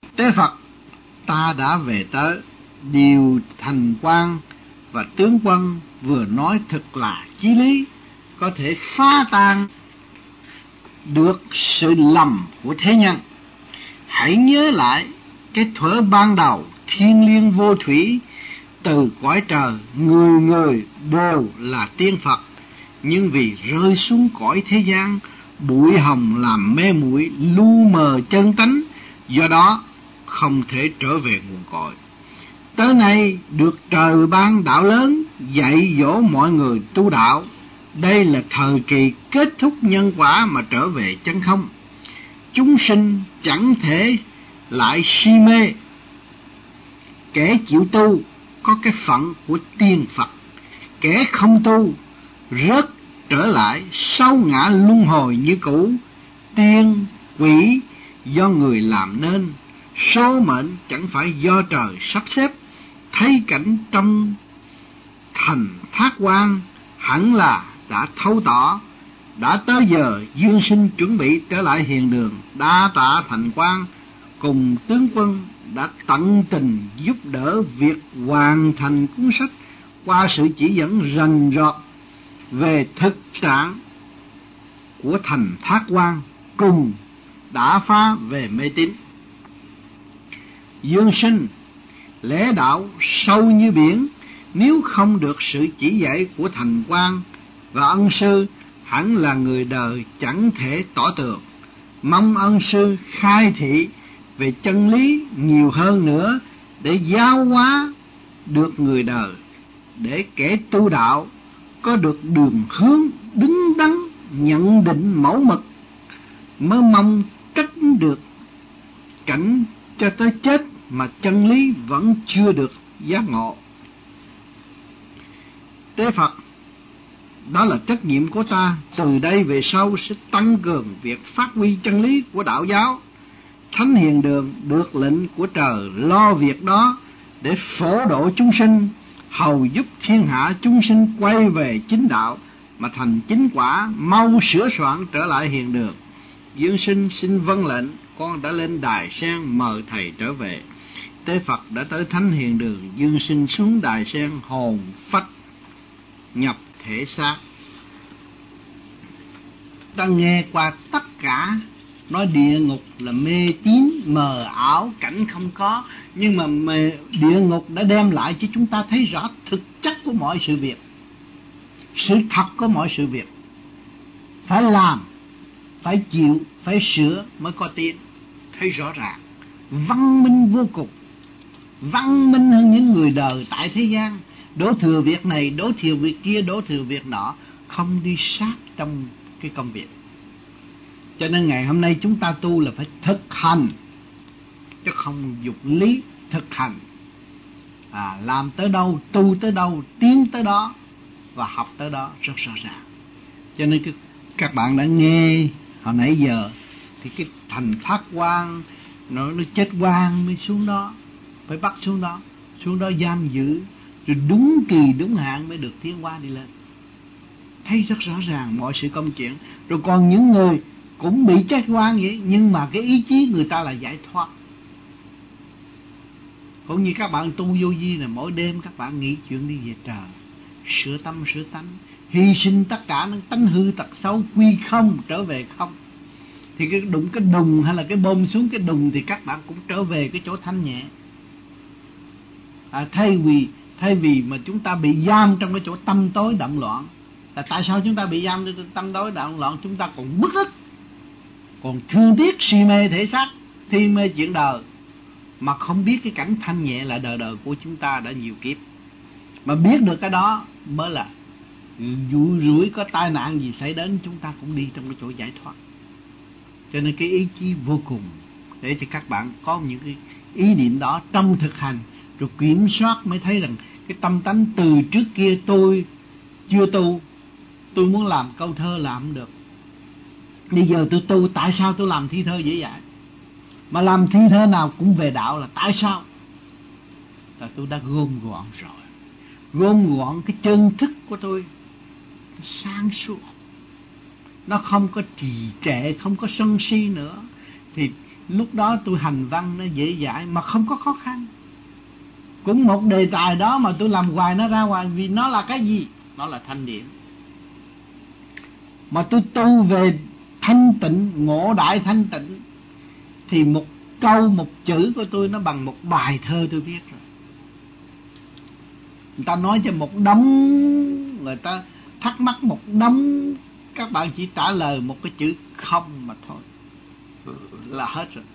Tế Phật, ta đã về tới. Điều thành quan và tướng quân vừa nói thật là chí lý, có thể phá tan được sự lầm của thế nhân. Hãy nhớ lại cái thuở ban đầu thiên liêng vô thủy, từ cõi trời người người đều là tiên Phật, nhưng vì rơi xuống cõi thế gian, bụi hồng làm mê muội lu mờ chân tánh, do đó không thể trở về nguồn cội. Tới nay được trời ban đạo lớn, dạy dỗ mọi người tu đạo. Đây là thời kỳ kết thúc nhân quả mà trở về chân không. Chúng sinh chẳng thể lại si mê. Kẻ chịu tu có cái phận của tiên Phật, kẻ không tu rớt trở lại sau ngã luân hồi như cũ. Tiên quỷ do người làm nên, số mệnh chẳng phải do trời sắp xếp. Thấy cảnh trong thành Thác Quan hẳn là đã thấu tỏ. Đã tới giờ dương sinh chuẩn bị trở lại hiền đường. Đa tạ Thành Quan cùng tướng quân đã tận tình giúp đỡ việc hoàn thành cuốn sách qua sự chỉ dẫn rành rọt về thực trạng của thành Thác Quan, cùng đã phá về mê tín. Dương sinh lẽ đạo sâu như biển, nếu không được sự chỉ dạy của Thành Quan và ân sư, hẳn là người đời chẳng thể tỏ tường. Mong ân sư khai thị về chân lý nhiều hơn nữa, để giáo hóa được người đời, để kẻ tu đạo có được đường hướng đứng đắn, nhận định mẫu mực, mới mong tránh được cảnh cho tới chết mà chân lý vẫn chưa được giác ngộ. Tế Phật, đó là trách nhiệm của ta. Từ đây về sau sẽ tăng cường việc phát huy chân lý của đạo giáo. Thánh Hiền Đường được lệnh của trời lo việc đó, để phổ độ chúng sinh, hầu giúp thiên hạ chúng sinh quay về chính đạo mà thành chính quả, mau sửa soạn trở lại hiền đường. Dương sinh xin vâng lệnh, con đã lên đài sen mời thầy trở về. Tế Phật đã tới Thánh Hiền Đường, dương sinh xuống đài sen, hồn phách nhập thể xác. Ta nghe qua tất cả nói địa ngục là mê tín mờ ảo, cảnh không có, nhưng mà địa ngục đã đem lại cho chúng ta thấy rõ thực chất của mọi sự việc, sự thật của mọi sự việc. Phải làm, phải chịu, phải sửa mới có tiến. Thấy rõ ràng, văn minh vô cùng, văn minh hơn những người đời tại thế gian. Đổ thừa việc này, đổ thừa việc kia, đổ thừa việc nọ, không đi sát trong cái công việc. Cho nên ngày hôm nay chúng ta tu là phải thực hành, chứ không dục lý. Thực hành, làm tới đâu, tu tới đâu, tiến tới đó và học tới đó rất rõ ràng. Cho nên các bạn đã nghe hồi nãy giờ, thì cái thành Thác Quan nó chết quan mới xuống đó, phải bắt xuống đó giam giữ, rồi đúng kỳ đúng hạn mới được tiến qua đi lên. Thấy rất rõ ràng mọi sự công chuyện. Rồi còn những người cũng bị chết quan vậy, nhưng mà cái ý chí người ta là giải thoát. Cũng như các bạn tu vô vi là mỗi đêm các bạn nghĩ chuyện đi về trời, sửa tâm sửa tánh, hy sinh tất cả những tánh hư tật xấu, quy không trở về không. Thì cái đụng cái đùng hay là cái bom xuống cái đùng thì các bạn cũng trở về cái chỗ thanh nhẹ. Thay vì mà chúng ta bị giam trong cái chỗ tâm tối động loạn. Tại sao chúng ta bị giam trong tâm tối động loạn? Chúng ta còn bức ức, còn thương tiếc si mê thể xác, thi mê chuyện đời, mà không biết cái cảnh thanh nhẹ là đời đời của chúng ta đã nhiều kiếp. Mà biết được cái đó mới là vụ rủi có tai nạn gì xảy đến, chúng ta cũng đi trong cái chỗ giải thoát. Cho nên cái ý chí vô cùng để cho các bạn có những cái ý niệm đó trong thực hành, rồi kiểm soát mới thấy rằng cái tâm tánh từ trước kia tôi chưa tu, tôi muốn làm câu thơ làm không được. Bây giờ tôi tu, tại sao tôi làm thi thơ dễ dãi? Mà làm thi thơ nào cũng về đạo là tại sao? Là tôi đã gom gọn rồi. Gom gọn cái chân thức của tôi, nó sáng suốt, nó không có trì trệ, không có sân si nữa. Thì Lúc đó tôi hành văn nó dễ dãi mà không có khó khăn. Cũng một đề tài đó mà tôi làm hoài nó ra hoài, vì nó là cái gì? Nó là thanh điển. Mà tôi tu về thanh tịnh, ngộ đại thanh tịnh, thì một câu một chữ của tôi nó bằng một bài thơ tôi viết rồi. Người ta nói cho một đống, người ta thắc mắc một đống, các bạn chỉ trả lời một cái chữ không mà thôi là hết rồi.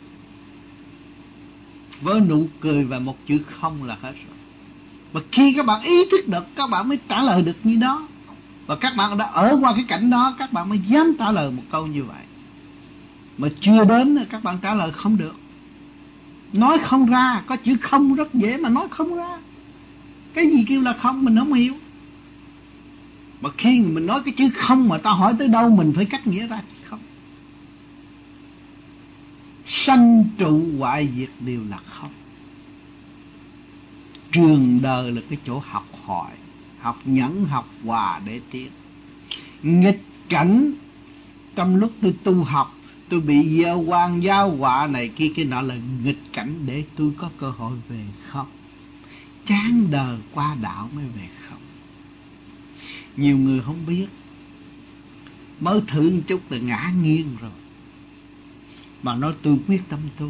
Với nụ cười và một chữ không là hết rồi. Và khi các bạn ý thức được, các bạn mới trả lời được như đó. Và các bạn đã ở qua cái cảnh đó, các bạn mới dám trả lời một câu như vậy. Mà chưa đến các bạn trả lời không được, nói không ra. Có chữ không rất dễ mà nói không ra. Cái gì kêu là không mình không hiểu. Mà khi mình nói cái chữ không mà ta hỏi tới đâu, mình phải cắt nghĩa ra chứ không. Sanh trụ hoại diệt đều là không. Trường đời là cái chỗ học hỏi, học nhẫn, học hòa để tiến. Nghịch cảnh trong lúc tôi tu học, tôi bị gieo oan giáo họa này kia cái nọ là nghịch cảnh để tôi có cơ hội về không. Chán đời qua đạo mới về không. Nhiều người không biết, mới thử một chút là ngã nghiêng rồi. Mà nói tôi quyết tâm tu.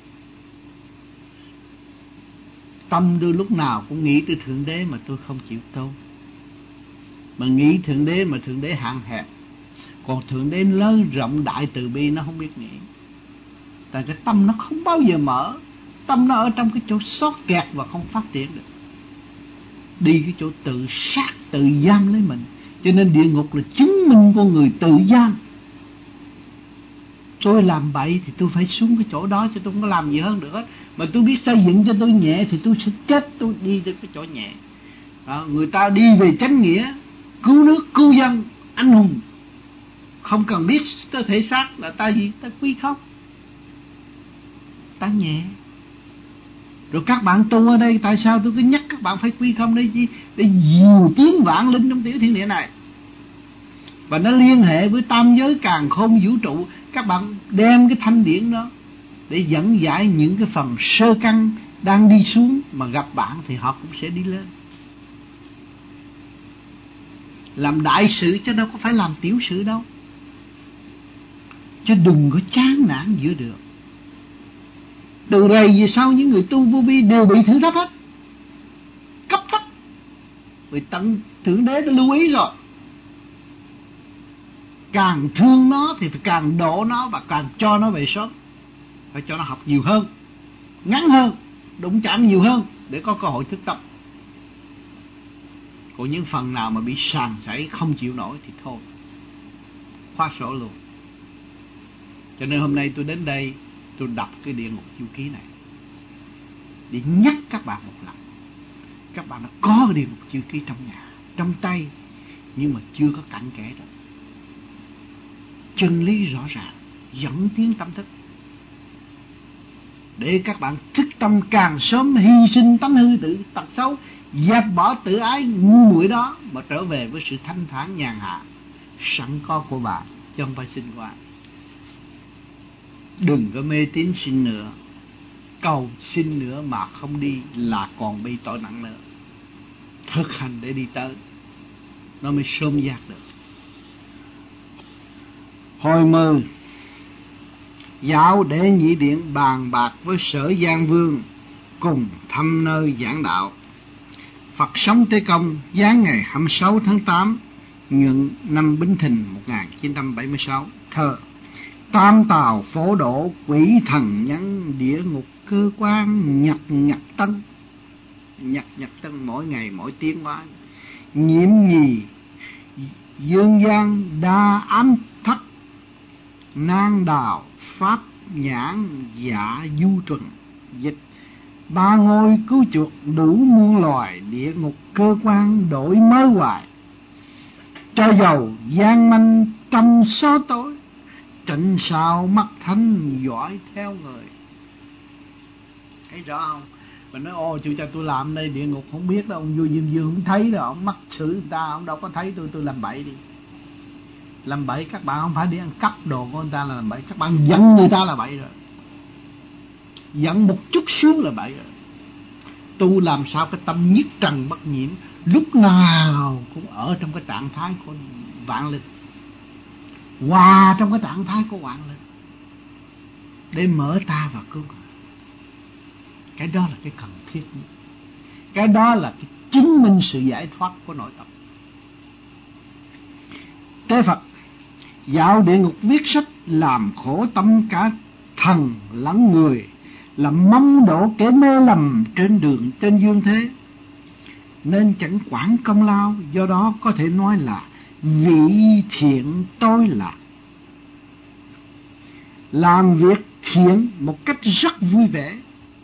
Tâm tôi lúc nào cũng nghĩ tới Thượng Đế mà tôi không chịu tu. Mà nghĩ Thượng Đế mà Thượng Đế hạn hẹp. Còn Thượng Đế lớn rộng đại từ bi nó không biết nghĩ. Tại cái tâm nó không bao giờ mở. Tâm nó ở trong cái chỗ sót kẹt và không phát triển được. Đi cái chỗ tự sát, tự giam lấy mình. Cho nên địa ngục là chứng minh con người tự giam. Tôi làm bậy thì tôi phải xuống cái chỗ đó, chứ tôi không có làm gì hơn được hết. Mà tôi biết xây dựng cho tôi nhẹ thì tôi sẽ chết, tôi đi tới cái chỗ nhẹ. Người ta đi về chánh nghĩa, cứu nước, cứu dân, anh hùng, không cần biết tới thể xác là ta gì, ta quy không, ta nhẹ. Rồi các bạn tu ở đây, tại sao tôi cứ nhắc các bạn phải quy không đây chi? Để nhiều tiếng vạn linh trong tiểu thiên địa này. Và nó liên hệ với tam giới càn khôn vũ trụ. Các bạn đem cái thanh điển đó để dẫn giải những cái phần sơ căn đang đi xuống, mà gặp bạn thì họ cũng sẽ đi lên. Làm đại sự chứ đâu có phải làm tiểu sự đâu. Chứ đừng có chán nản giữa đường. Từ đây về sau những người tu vô vi đều bị thử thách hết, cấp tốc. Vì tận Thượng Đế đã lưu ý rồi. Càng thương nó thì phải càng độ nó, và càng cho nó về sớm. Phải cho nó học nhiều hơn, ngắn hơn, đụng chạm nhiều hơn, để có cơ hội thức tâm. Còn những phần nào mà bị sàn sảy không chịu nổi thì thôi, khóa sổ luôn. Cho nên hôm nay tôi đến đây, tôi đọc cái địa ngục chu ký này để nhắc các bạn một lần. Các bạn đã có cái địa ngục chu ký trong nhà, trong tay, nhưng mà chưa có cặn kẽ đâu. Chân lý rõ ràng, dẫn tiến tâm thức, để các bạn thức tâm càng sớm, hy sinh tánh hư tự tật xấu, dẹp bỏ tự ái ngu muội đó, mà trở về với sự thanh thản nhàn hạ sẵn có của bạn, chứ không phải xin qua. Đừng có mê tín xin nữa. Cầu xin nữa mà không đi là còn bị tội nặng nữa. Thực hành để đi tới, nó mới sớm giác được. Hồi 10, Dạo Đệ Nhị Điện bàn bạc với Sở Giang Vương cùng thăm nơi giảng đạo. Phật sống Tế Công giáng ngày 26 tháng 8 nhuận năm Bính Thìn 1976. Thơ: Tam tào phổ độ, quỷ thần nhắn địa ngục cơ quan, nhật nhật tân. Nhật nhật tân, mỗi ngày mỗi tiếng hóa. Nhiệm nhì dương gian đa ám thất, nan đào pháp nhãn dạ du trần. Dịch: Ba ngôi cứu chuộc đủ muôn loài, địa ngục cơ quan đổi mới hoài. Cho dầu gian manh trăm số tối, trịnh sao mắt thánh giỏi theo người. Thấy rõ không? Mình nói ô chú cho tôi làm đây địa ngục không biết đâu, ông vua Diêm Vương không thấy đâu, ông mắc xử người ta, ông đâu có thấy tôi làm bậy đi. Làm bậy các bạn không phải đi ăn cắp đồ của người ta là làm bậy, các bạn dẫn người ta là bậy rồi. Giận một chút xíu là bậy rồi. Tu làm sao cái tâm nhất trần bất nhiễm, lúc nào cũng ở trong cái trạng thái của vạn linh, hòa trong cái trạng thái của vạn linh, để mở ta và cứu người. Cái đó là cái cần thiết nhất. Cái đó là cái chứng minh sự giải thoát của nội tâm. Tế Phật dạo địa ngục viết sách làm khổ tâm cả thần lẫn người, là mong độ kẻ mê lầm trên đường trên dương thế, nên chẳng quản công lao. Do đó có thể nói là vị thiện tôi là làm việc thiện một cách rất vui vẻ.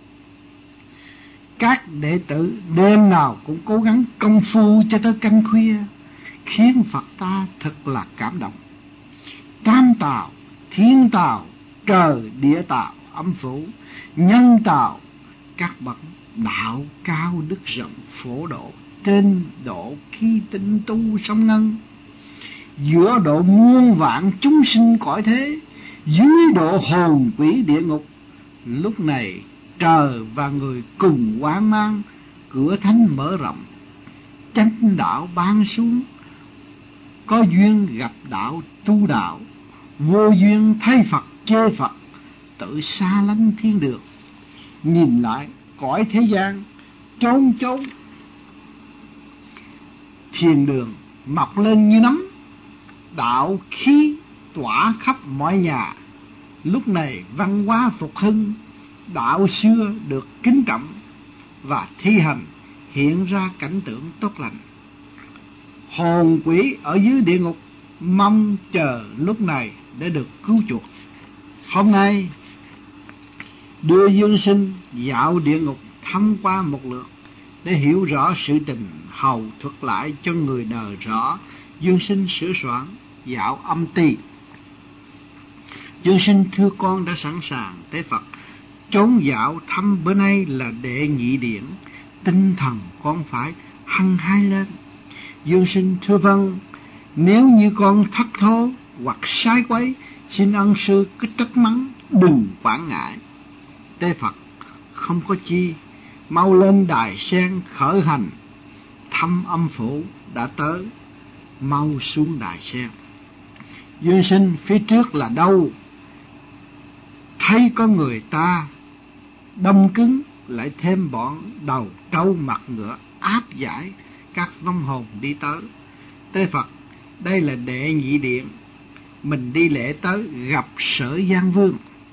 Các đệ tử đêm nào cũng cố gắng công phu cho tới canh khuya, khiến Phật ta thật là cảm động. Tam tạo, thiên tạo, trời địa tạo, âm phủ, nhân tạo, các bậc đạo cao đức rộng phổ độ, trên độ khi tinh tu song ngân, giữa độ muôn vạn chúng sinh cõi thế, dưới độ hồn quỷ địa ngục. Lúc này trời và người cùng hoang mang, cửa thánh mở rộng, chánh đạo ban xuống. Có duyên gặp đạo tu đạo, vô duyên thấy Phật chê Phật, tự xa lánh thiên đường. Nhìn lại cõi thế gian trốn trốn, thiền đường mọc lên như nấm, đạo khí tỏa khắp mọi nhà. Lúc này văn hóa phục hưng, đạo xưa được kính trọng và thi hành, hiện ra cảnh tượng tốt lành. Hồn quỷ ở dưới địa ngục mong chờ lúc này để được cứu chuộc. Hôm nay đưa dương sinh dạo địa ngục thăm qua một lượt, để hiểu rõ sự tình, hầu thuật lại cho người đời rõ. Dương sinh sửa soạn dạo âm ti. Dương sinh thưa con đã sẵn sàng. Tế Phật trốn dạo thăm bữa nay là đệ nhị điển, tinh thần con phải hăng hái lên. Dương sinh thưa vâng, nếu như con thất thố hoặc sai quấy, xin ân sư cứ trách mắng, đừng quản ngại. Tế Phật không có chi, mau lên đài sen khởi hành, thăm âm phủ đã tới, mau xuống đài sen. Dương sinh phía trước là đâu? Thấy có người ta đông cứng, lại thêm bọn đầu trâu mặt ngựa áp giải các vong hồn đi tới. Tế Phật, đây là đệ nhị điện, mình đi lễ tới gặp Sở Giang Vương.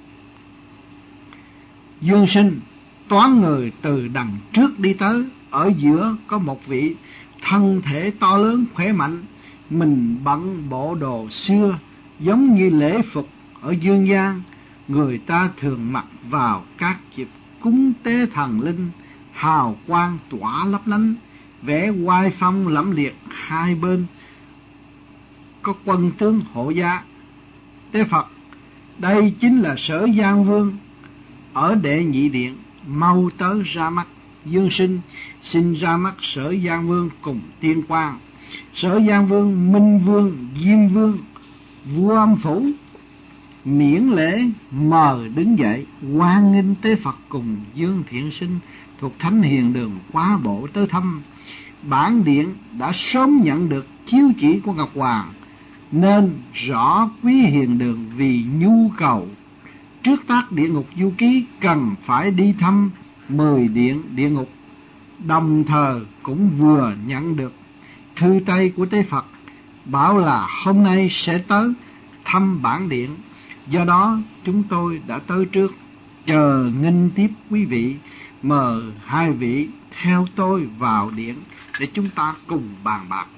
Dương sinh toán người từ đằng trước đi tới, ở giữa có một vị thân thể to lớn khỏe mạnh, mình bận bộ đồ xưa giống như lễ phục ở dương gian người ta thường mặc vào các dịp cúng tế thần linh, hào quang tỏa lấp lánh, vẻ oai phong lẫm liệt. Hai bên có quân tướng hộ giá. Tế Phật, đây chính là Sở Giang Vương ở đệ nhị điện, mau tới ra mắt. Dương sinh xin ra mắt Sở Giang Vương cùng tiên quan. Sở Giang Vương, Minh Vương, Diêm Vương, vua âm phủ miễn lễ mời đứng dậy, hoan nghênh Tế Phật cùng Dương Thiện Sinh thuộc Thánh Hiền Đường quá bộ tới thăm. Bản điện đã sớm nhận được chiếu chỉ của Ngọc Hoàng, nên rõ Quý Hiền Đường vì nhu cầu trước tác địa ngục du ký cần phải đi thăm 10 điện địa ngục, đồng thời cũng vừa nhận được thư tay của Tế Phật bảo là hôm nay sẽ tới thăm bản điện. Do đó chúng tôi đã tới trước, chờ nghênh tiếp quý vị. Mời hai vị theo tôi vào điện để chúng ta cùng bàn bạc.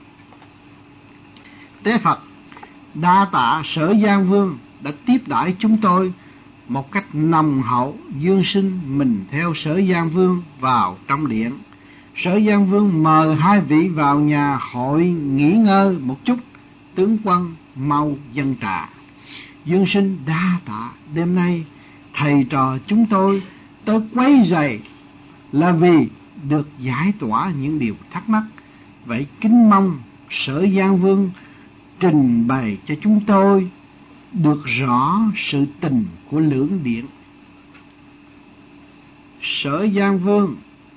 Tế Phật đa tạ Sở Giang Vương đã tiếp đãi chúng tôi một cách nồng hậu. Dương sinh mình theo Sở Giang Vương vào trong điện. Sở Giang Vương mời hai vị vào nhà hội nghỉ ngơi một chút. Tướng quân mau dâng trà. Dương sinh đa tạ, đêm nay thầy trò chúng tôi tới quấy rầy là vì được giải tỏa những điều thắc mắc. Vậy kính mong Sở Giang Vương trình bày cho chúng tôi được rõ sự tình của lưỡng điện. Sở Giang Vương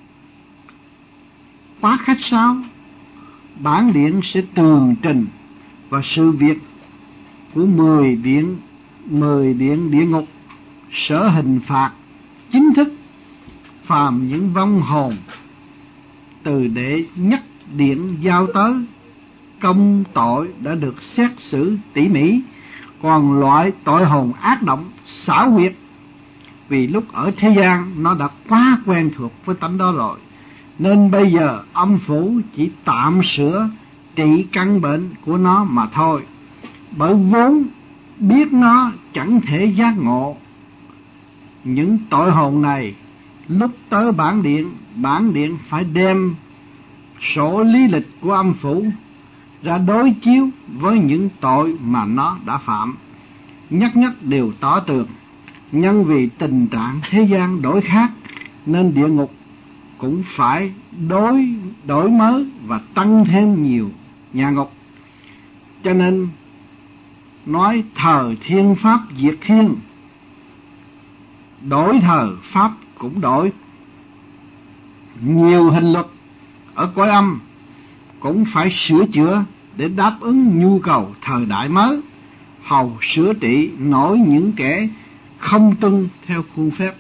quá khách sáo, bản điện sẽ tường trình và sự việc của 10 điện địa ngục, sở hình phạt chính thức phàm những vong hồn từ đệ nhất điện giao tới. Công tội đã được xét xử tỉ mỉ, còn loại tội hồn ác động xảo quyệt, vì lúc ở thế gian nó đã quá quen thuộc với tánh đó rồi, nên bây giờ âm phủ chỉ tạm sửa trị căn bệnh của nó mà thôi, bởi vốn biết nó chẳng thể giác ngộ. Những tội hồn này lúc tới bản điện phải đem sổ lý lịch của âm phủ ra đối chiếu với những tội mà nó đã phạm, nhất đều tỏ tường. Nhưng vì tình trạng thế gian đổi khác, nên địa ngục cũng phải đổi mới và tăng thêm nhiều nhà ngục. Cho nên nói thờ thiên pháp diệt thiên, đổi thờ pháp cũng đổi. Nhiều hình luật ở cõi âm cũng phải sửa chữa để đáp ứng nhu cầu thời đại mới, hầu sửa trị nổi những kẻ không tuân theo khuôn phép.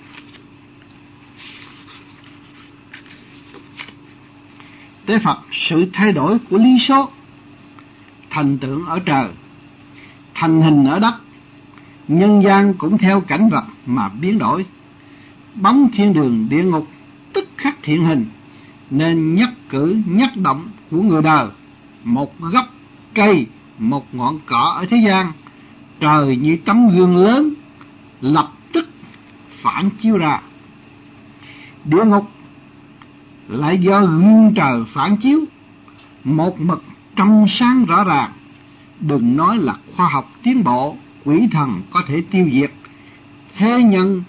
Tế Phật, sự thay đổi của lý số, thành tượng ở trời, thành hình ở đất, nhân gian cũng theo cảnh vật mà biến đổi. Bóng thiên đường địa ngục tức khắc hiện hình, nên nhất cử nhất động của người đời, một gốc cây, một ngọn cỏ ở thế gian, trời như tấm gương lớn lập tức phản chiếu ra. Địa ngục lại do gương trời phản chiếu, một mực trong sáng rõ ràng. Đừng nói là khoa học tiến bộ, quỷ thần có thể tiêu diệt. Thế nhân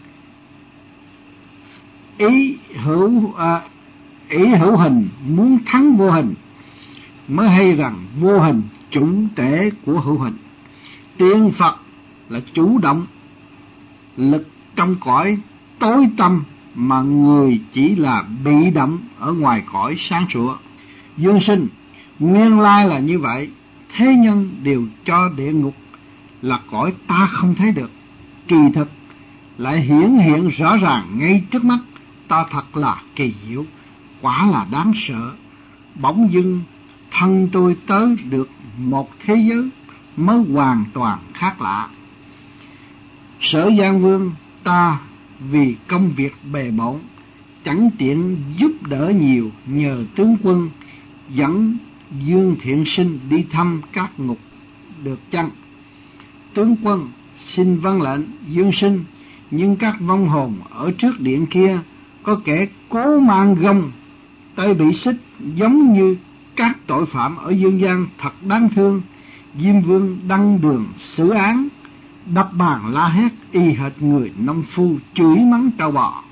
ý hữu hình muốn thắng vô hình, mới hay rằng vô hình chủ tể của hữu hình. Tiên Phật là chủ động lực trong cõi tối tăm, mà người chỉ là bị động ở ngoài cõi sáng sủa. Dương sinh nguyên lai là như vậy, thế nhân đều cho địa ngục là cõi ta không thấy được, kỳ thực lại hiển hiện rõ ràng ngay trước mắt ta, thật là kỳ diệu, quả là đáng sợ. Bỗng dưng thân tôi tới được một thế giới mới hoàn toàn khác lạ. Sở Giang Vương ta vì công việc bề bộn, chẳng tiện giúp đỡ nhiều, nhờ tướng quân dẫn Dương Thiện Sinh đi thăm các ngục được chăng? Tướng quân xin vâng lệnh Dương sinh, nhưng các vong hồn ở trước điện kia có kẻ cố mang gông tay bị xích, giống như các tội phạm ở dương gian, thật đáng thương. Diêm Vương đăng đường xử án, đập bàn la hét y hệt người nông phu chửi mắng trâu bò.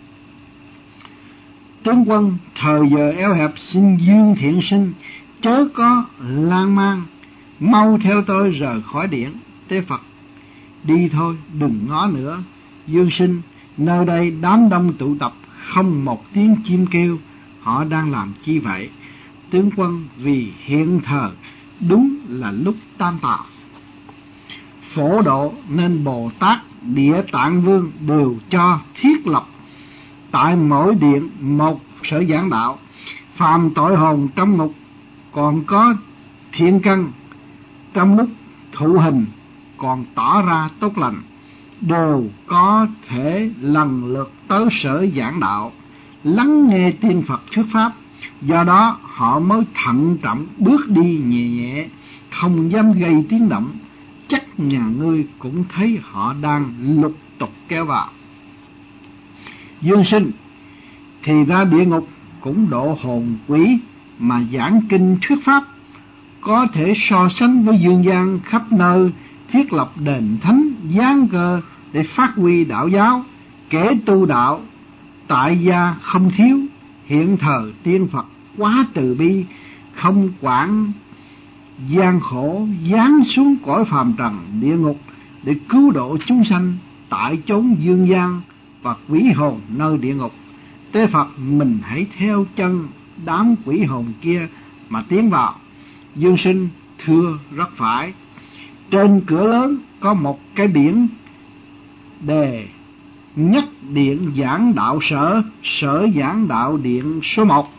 Tướng quân thời giờ eo hẹp, xin Dương Thiện Sinh chớ có lan man, mau theo tôi rời khỏi điện. Tế Phật đi thôi, đừng ngó nữa. Dương sinh, nơi đây đám đông tụ tập, không một tiếng chim kêu, họ đang làm chi vậy? Tướng quân vì hiện thờ đúng là lúc tam tạo phổ độ, nên Bồ Tát Địa Tạng Vương đều cho thiết lập tại mỗi điện một sở giảng đạo. Phàm tội hồn trong ngục còn có thiện căn, trong lúc thụ hình còn tỏ ra tốt lành, đều có thể lần lượt tới sở giảng đạo, lắng nghe tiên Phật thuyết pháp. Do đó họ mới thận trọng bước đi nhẹ nhẹ, không dám gây tiếng động. Chắc nhà ngươi cũng thấy họ đang lục tục kéo vào. Dương sinh, thì ra địa ngục cũng độ hồn quỷ mà giảng kinh thuyết pháp, có thể so sánh với dương gian khắp nơi thiết lập đền thánh giáng cơ để phát huy đạo giáo. Kẻ tu đạo tại gia không thiếu, hiện thờ tiên Phật quá từ bi, không quản gian khổ, giáng xuống cõi phàm trần địa ngục để cứu độ chúng sanh tại chốn dương gian, và quỷ hồn nơi địa ngục. Tế Phật, mình hãy theo chân đám quỷ hồn kia mà tiến vào. Dương Sinh thưa rất phải. Trên cửa lớn có một cái biển đề nhất điện giảng đạo sở, sở giảng đạo điện số 1.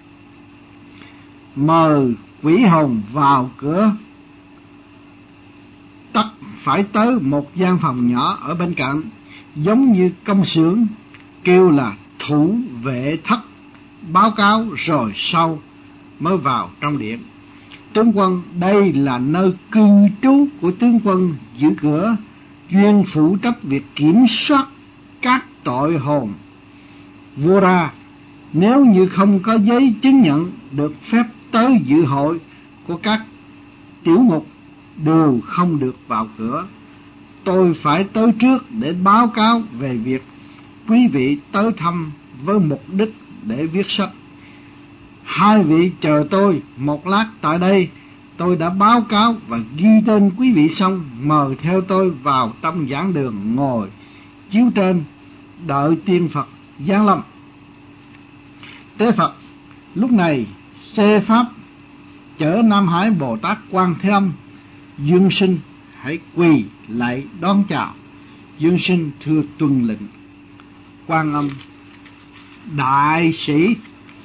Mời quỷ hồn vào cửa. Tất phải tới một gian phòng nhỏ ở bên cạnh, giống như công xưởng, kêu là thủ vệ thất, báo cáo rồi sau mới vào trong điện. Tướng quân, đây là nơi cư trú của tướng quân giữ cửa, chuyên phụ trách việc kiểm soát các tội hồn. Vua ra, nếu như không có giấy chứng nhận được phép tới dự hội của các tiểu ngục, đều không được vào cửa. Tôi phải tới trước để báo cáo về việc quý vị tới thăm với mục đích để viết sách. Hai vị chờ tôi một lát tại đây, tôi đã báo cáo và ghi tên quý vị xong, mời theo tôi vào trong giảng đường ngồi chiếu trên, đợi tiên Phật giáng lâm. Tế Phật lúc này xe pháp chở Nam Hải Bồ Tát Quan Thế Âm. Dương Sinh hãy quỳ lại đón chào. Dương Sinh thưa tuân lệnh. Quan Âm đại sĩ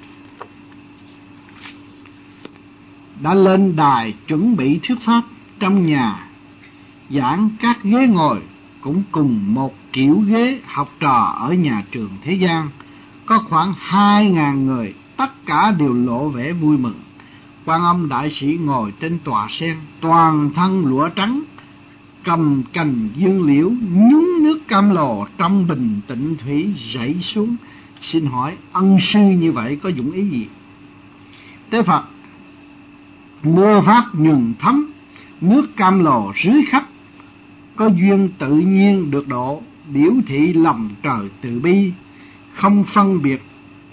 đã lên đài chuẩn bị thuyết pháp. Trong nhà giảng các ghế ngồi cũng cùng một kiểu ghế học trò ở nhà trường thế gian, có khoảng 2.000 người, tất cả đều lộ vẻ vui mừng. Quan Âm đại sĩ ngồi trên tòa sen, toàn thân lụa trắng, cầm cành dương liễu, nhúng nước cam lồ trong bình tịnh thủy rảy xuống. Xin hỏi ân sư như vậy có dụng ý gì? Tế Phật, mưa pháp nhuần thấm, nước cam lồ rưới khắp, có duyên tự nhiên được độ, biểu thị lòng trời từ bi, không phân biệt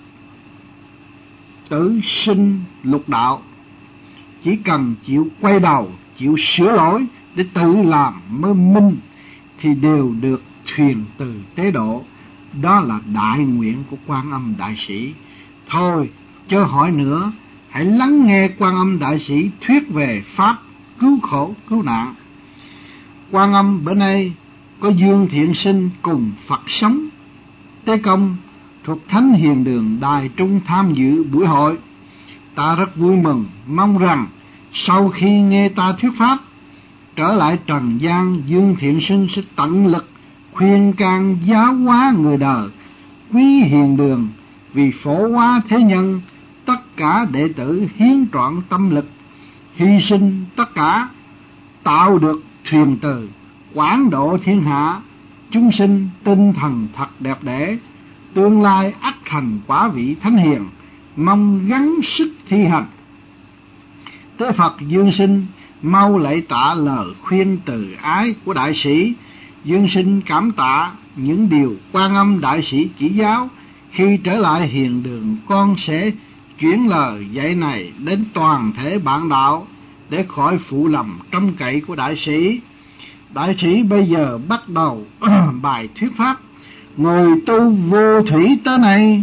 tử sinh lục đạo. Chỉ cần chịu quay đầu, chịu sửa lỗi để tự làm mới minh, thì đều được thuyền từ tế độ. Đó là đại nguyện của Quan Âm đại sĩ. Thôi chớ hỏi nữa, hãy lắng nghe Quan Âm đại sĩ thuyết về pháp cứu khổ cứu nạn. Quan Âm bữa nay có Dương Thiện Sinh cùng Phật sống Tế Công thuộc Thánh Hiền Đường Đài Trung tham dự buổi hội. Ta rất vui mừng, mong rằng sau khi nghe ta thuyết pháp, trở lại trần gian, Dương Thiện Sinh sẽ tận lực khuyên can giáo hóa người đời, quý hiền đường, vì phổ hóa thế nhân. Tất cả đệ tử hiến trọn tâm lực, hy sinh tất cả, tạo được thuyền từ, quảng độ thiên hạ. Chúng sinh tinh thần thật đẹp đẽ, tương lai ắt thành quả vị thánh hiền, mong gắng sức thi hành. Tế Phật Dương Sinh mau lạy tạ lời khuyên từ ái của đại sĩ. Dương Sinh cảm tạ những điều Quan Âm đại sĩ chỉ giáo. Khi trở lại hiền đường, con sẽ chuyển lời dạy này đến toàn thể bạn đạo, để khỏi phụ lầm trông cậy của đại sĩ. Đại sĩ bây giờ bắt đầu bài thuyết pháp. Người tu vô thủy tới này,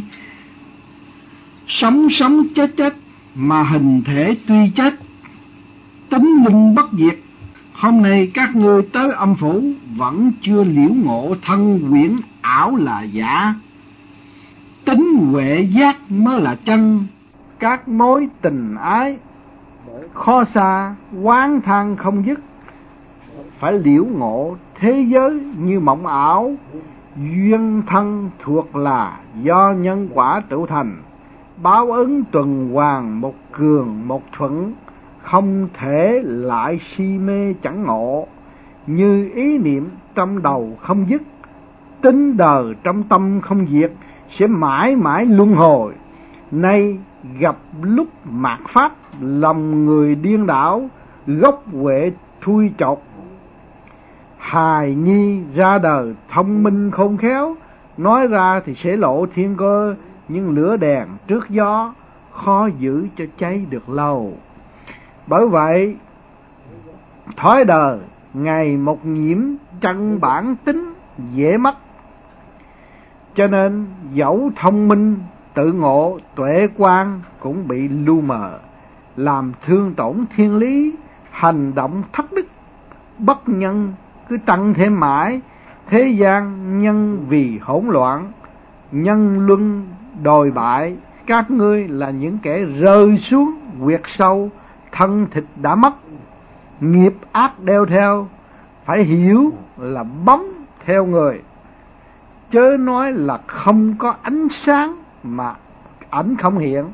sống sống chết chết, mà hình thể tuy chết, tính linh bất diệt. Hôm nay các ngươi tới âm phủ vẫn chưa liễu ngộ thân quyển ảo là giả, tính huệ giác mới là chân. Các mối tình ái khó xa, oán than không dứt, phải liễu ngộ thế giới như mộng ảo. Duyên thân thuộc là do nhân quả tự thành, báo ứng tuần hoàn, một cường một thuận, không thể lại si mê chẳng ngộ. Như ý niệm trong đầu không dứt, tính đời trong tâm không diệt, sẽ mãi mãi luân hồi. Nay gặp lúc mạt pháp, lòng người điên đảo, gốc huệ thui chột. Hài nhi ra đời thông minh khôn khéo, nói ra thì sẽ lộ thiên cơ, nhưng lửa đèn trước gió khó giữ cho cháy được lâu. Bởi vậy thói đời ngày một nhiễm, chân bản tính dễ mất. Cho nên dẫu thông minh, tự ngộ, tuệ quan cũng bị lu mờ, làm thương tổn thiên lý, hành động thất đức, bất nhân cứ tăng thêm mãi. Thế gian nhân vì hỗn loạn, nhân luân đồi bại. Các ngươi là những kẻ rơi xuống huyệt sâu, thân thịt đã mất, nghiệp ác đeo theo. Phải hiểu là bóng theo người, chớ nói là không có ánh sáng mà ảnh không hiện.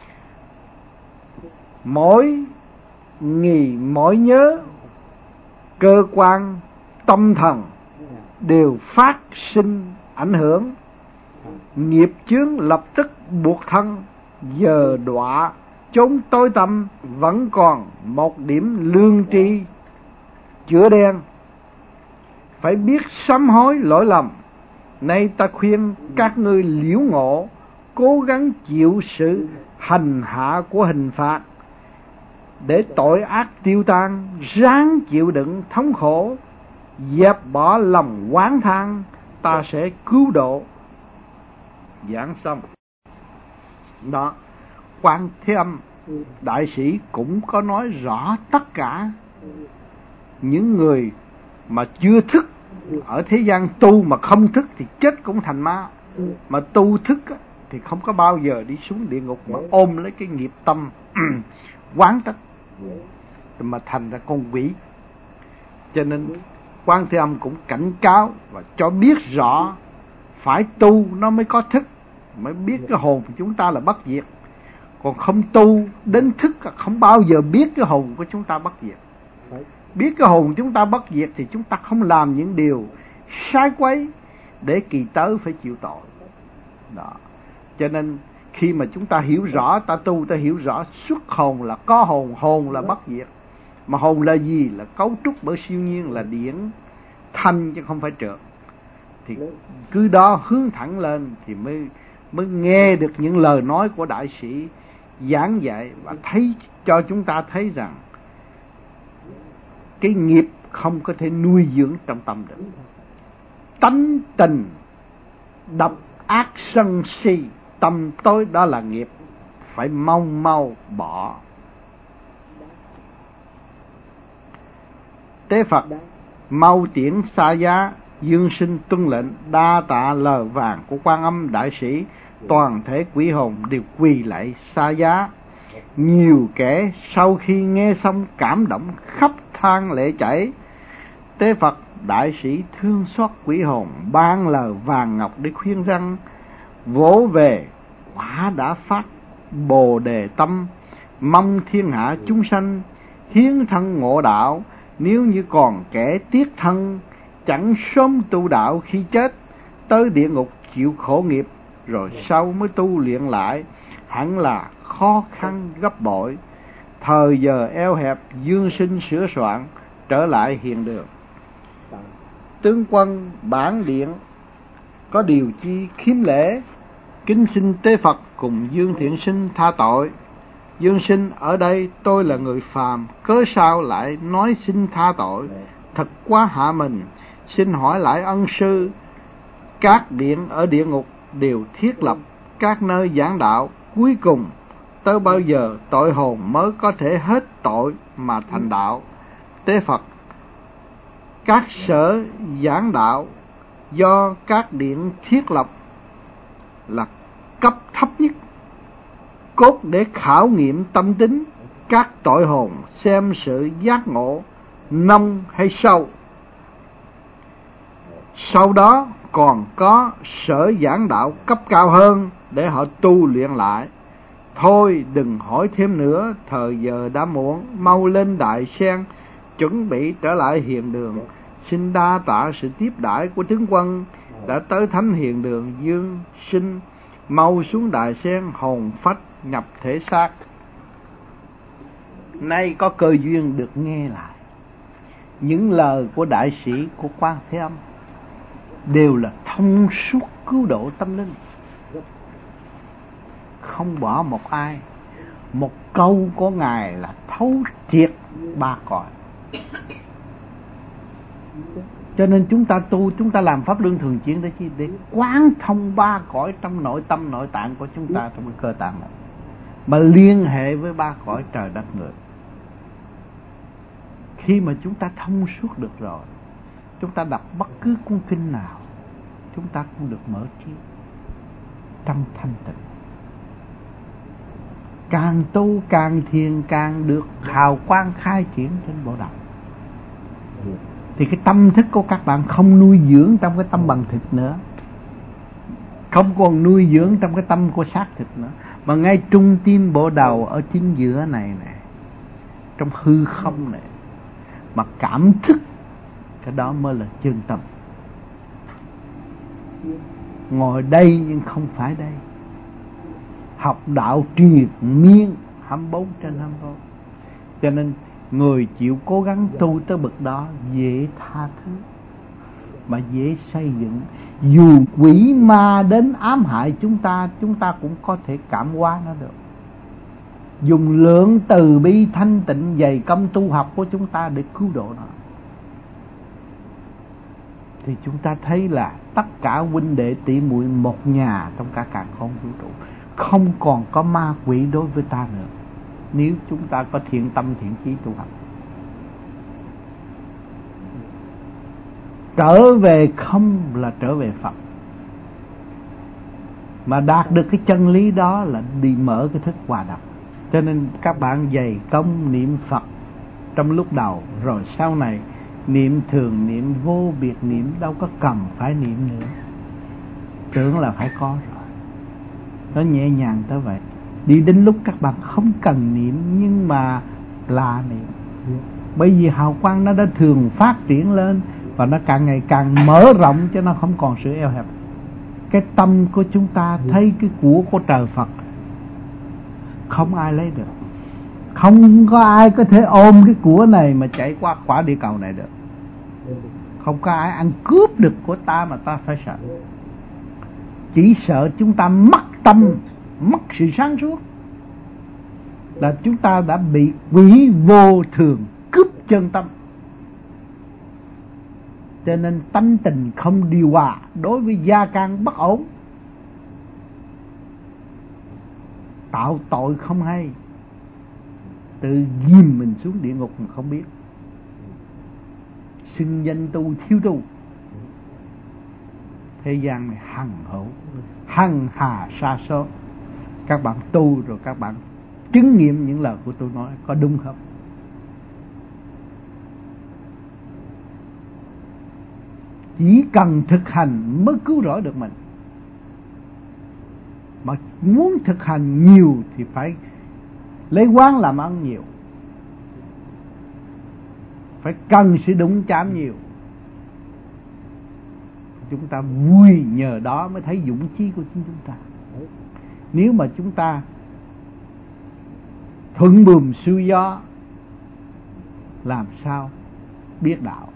Mỗi nghỉ mỗi nhớ, cơ quan tâm thần đều phát sinh ảnh hưởng. Nghiệp chướng lập tức buộc thân, giờ đọa chốn tối tăm, vẫn còn một điểm lương tri chữa đen. Phải biết sám hối lỗi lầm. Nay ta khuyên các ngươi liễu ngộ, cố gắng chịu sự hành hạ của hình phạt, để tội ác tiêu tan, ráng chịu đựng thống khổ, dẹp bỏ lòng oán than, ta sẽ cứu độ. Giảng xong. Đó, Quan Thế Âm đại sĩ cũng có nói rõ tất cả. Những người mà chưa thức ở thế gian tu mà không thức thì chết cũng thành ma, mà tu thức thì không có bao giờ đi xuống địa ngục mà ôm lấy cái nghiệp tâm oán trách mà thành ra con quỷ. Cho nên Quan Thế Âm cũng cảnh cáo và cho biết rõ phải tu nó mới có thức, mới biết cái hồn của chúng ta là bất diệt. Còn không tu đến thức không bao giờ biết cái hồn của chúng ta bất diệt. Biết cái hồn chúng ta bất diệt thì chúng ta không làm những điều sai quấy để kỳ tới phải chịu tội. Đó. Cho nên khi mà chúng ta hiểu rõ, ta tu ta hiểu rõ xuất hồn là có hồn, hồn là bất diệt. Mà hồn là gì? Là cấu trúc bởi siêu nhiên, là điển thanh chứ không phải trượt. Thì cứ đó hướng thẳng lên thì mới nghe được những lời nói của đại sĩ giảng dạy, và thấy cho chúng ta thấy rằng cái nghiệp không có thể nuôi dưỡng trong tâm được. Tánh tình độc ác sân si tâm tối đó là nghiệp, phải mau mau bỏ. Tế Phật mau tiễn xa giá, dương sinh tuân lệnh, đa tạ lời vàng của Quan Âm đại sĩ. Toàn thể quỷ hồn đều quỳ lại xa giá. Nhiều kẻ sau khi nghe xong cảm động khóc than lệ chảy. Tế Phật đại sĩ thương xót quỷ hồn, ban lời vàng ngọc để khuyên răng. Vỗ về quả đã phát bồ đề tâm, mong thiên hạ chúng sanh hiến thân ngộ đạo. Nếu như còn kẻ tiếc thân, chẳng sớm tu đạo khi chết, tới địa ngục chịu khổ nghiệp, rồi sau mới tu luyện lại, hẳn là khó khăn gấp bội. Thời giờ eo hẹp, dương sinh sửa soạn, trở lại hiền đường. Tướng quân bản điện có điều chi khiếm lễ, kính xin Tế Phật cùng Dương Thiện Sinh tha tội. Dương Sinh, ở đây tôi là người phàm, cớ sao lại nói xin tha tội, thật quá hạ mình. Xin hỏi lại ân sư, các điện ở địa ngục đều thiết lập các nơi giảng đạo, cuối cùng tới bao giờ tội hồn mới có thể hết tội mà thành đạo? Tế Phật, các sở giảng đạo do các điện thiết lập là cấp thấp nhất, cốt để khảo nghiệm tâm tính các tội hồn xem sự giác ngộ nông hay sâu. Sau đó còn có sở giảng đạo cấp cao hơn để họ tu luyện lại. Thôi đừng hỏi thêm nữa, thời giờ đã muộn, mau lên Đại Sen chuẩn bị trở lại hiền đường. Xin đa tạ sự tiếp đãi của tướng quân đã tới thánh hiền đường Dương Sinh, mau xuống Đại Sen hồn phách nhập thể xác. Nay có cơ duyên được nghe lại những lời của đại sĩ của Quan Thế Âm, đều là thông suốt cứu độ tâm linh, không bỏ một ai. Một câu của Ngài là thấu triệt ba cõi. Cho nên chúng ta tu, chúng ta làm pháp luân thường chuyển để chi? Để quán thông ba cõi trong nội tâm nội tạng của chúng ta, trong cái cơ tạng này, mà liên hệ với ba cõi trời đất người. Khi mà chúng ta thông suốt được rồi, chúng ta đọc bất cứ cuốn kinh nào, chúng ta cũng được mở trí trong thanh tịnh. Càng tu càng thiền càng được hào quang khai triển trên bộ đầu. Thì cái tâm thức của các bạn không nuôi dưỡng trong cái tâm bằng thịt nữa, không còn nuôi dưỡng trong cái tâm của xác thịt nữa, mà ngay trung tim bộ đầu ở chính giữa này nè, trong hư không này, mà cảm thức cái đó mới là chân tâm. Ngồi đây nhưng không phải đây. Học đạo triền miên 24/24. Cho nên người chịu cố gắng tu tới bậc đó dễ tha thứ, mà dễ xây dựng. Dù quỷ ma đến ám hại chúng ta cũng có thể cảm hóa nó được. Dùng lượng từ bi thanh tịnh dày công tu học của chúng ta để cứu độ nó. Thì chúng ta thấy là tất cả huynh đệ tỷ muội một nhà trong cả càn khôn vũ trụ, không còn có ma quỷ đối với ta nữa, nếu chúng ta có thiện tâm thiện chí tu học. Trở về không là trở về Phật. Mà đạt được cái chân lý đó là đi mở cái thức hòa đồng. Cho nên các bạn dày công niệm Phật trong lúc đầu, rồi sau này niệm thường, niệm vô biệt niệm, đâu có cần phải niệm nữa. Tưởng là phải có rồi. Nó nhẹ nhàng tới vậy. Đi đến lúc các bạn không cần niệm nhưng mà là niệm. Bởi vì hào quang nó đã thường phát triển lên và nó càng ngày càng mở rộng, cho nó không còn sự eo hẹp. Cái tâm của chúng ta thấy cái của trời Phật không ai lấy được. Không có ai có thể ôm cái của này mà chạy qua quả địa cầu này được. Không có ai ăn cướp được của ta mà ta phải sợ. Chỉ sợ chúng ta mất tâm, mất sự sáng suốt, là chúng ta đã bị quỷ vô thường cướp chân tâm. Cho nên tánh tình không điều hòa, đối với gia can bất ổn, tạo tội không hay, tự ghim mình xuống địa ngục mà không biết. Xưng danh tu thiếu tu. Thế gian này hằng hữu, hằng hà sa số. Các bạn tu rồi các bạn chứng nghiệm những lời của tôi nói có đúng không? Chỉ cần thực hành mới cứu rỗi được mình. Mà muốn thực hành nhiều thì phải lấy quán làm ăn nhiều, phải cần sự đụng chạm nhiều. Chúng ta vui nhờ đó mới thấy dũng chí của chính chúng ta. Nếu mà chúng ta thuận buồm xuôi gió, làm sao biết đạo?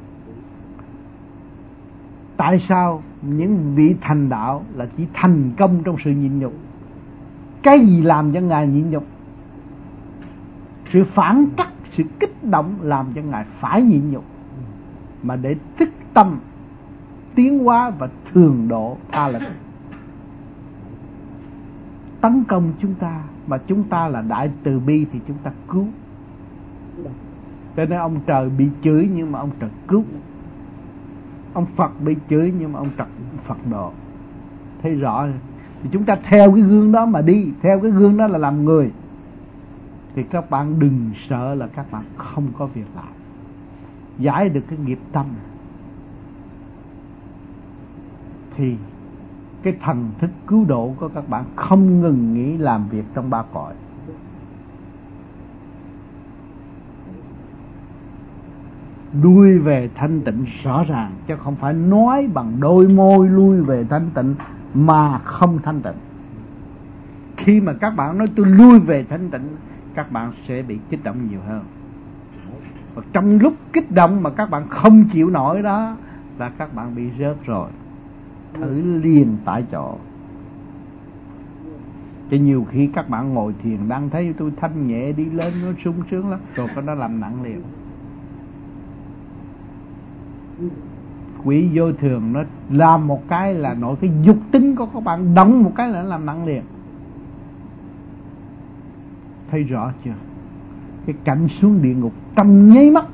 Tại sao những vị thành đạo là chỉ thành công trong sự nhịn nhục? Cái gì làm cho Ngài nhịn nhục? Sự phản trắc, sự kích động làm cho Ngài phải nhịn nhục. Mà để thức tâm tiến hóa và thường độ tha lực. Tấn công chúng ta, mà chúng ta là đại từ bi thì chúng ta cứu. Cho nên ông trời bị chửi nhưng mà ông trời cứu. Ông Phật bị chửi nhưng mà ông trời Phật độ. Thấy rõ thì chúng ta theo cái gương đó mà đi, theo cái gương đó là làm người. Thì các bạn đừng sợ là các bạn không có việc làm. Giải được cái nghiệp tâm thì cái thần thức cứu độ của các bạn không ngừng nghỉ làm việc trong ba cõi. Lui về thanh tịnh rõ ràng, chứ không phải nói bằng đôi môi lui về thanh tịnh mà không thanh tịnh. Khi mà các bạn nói tôi lui về thanh tịnh, các bạn sẽ bị kích động nhiều hơn. Và trong lúc kích động mà các bạn không chịu nổi đó là các bạn bị rớt rồi. Thử liền tại chỗ. Chứ nhiều khi các bạn ngồi thiền đang thấy tôi thanh nhẹ đi lên nó sung sướng lắm, rồi nó làm nặng liền. quỷ vô thường nó làm một cái là nội cái dục tính của các bạn động một cái là nó làm nặng liền. Thấy rõ chưa? Cái cảnh xuống địa ngục trong nháy mắt,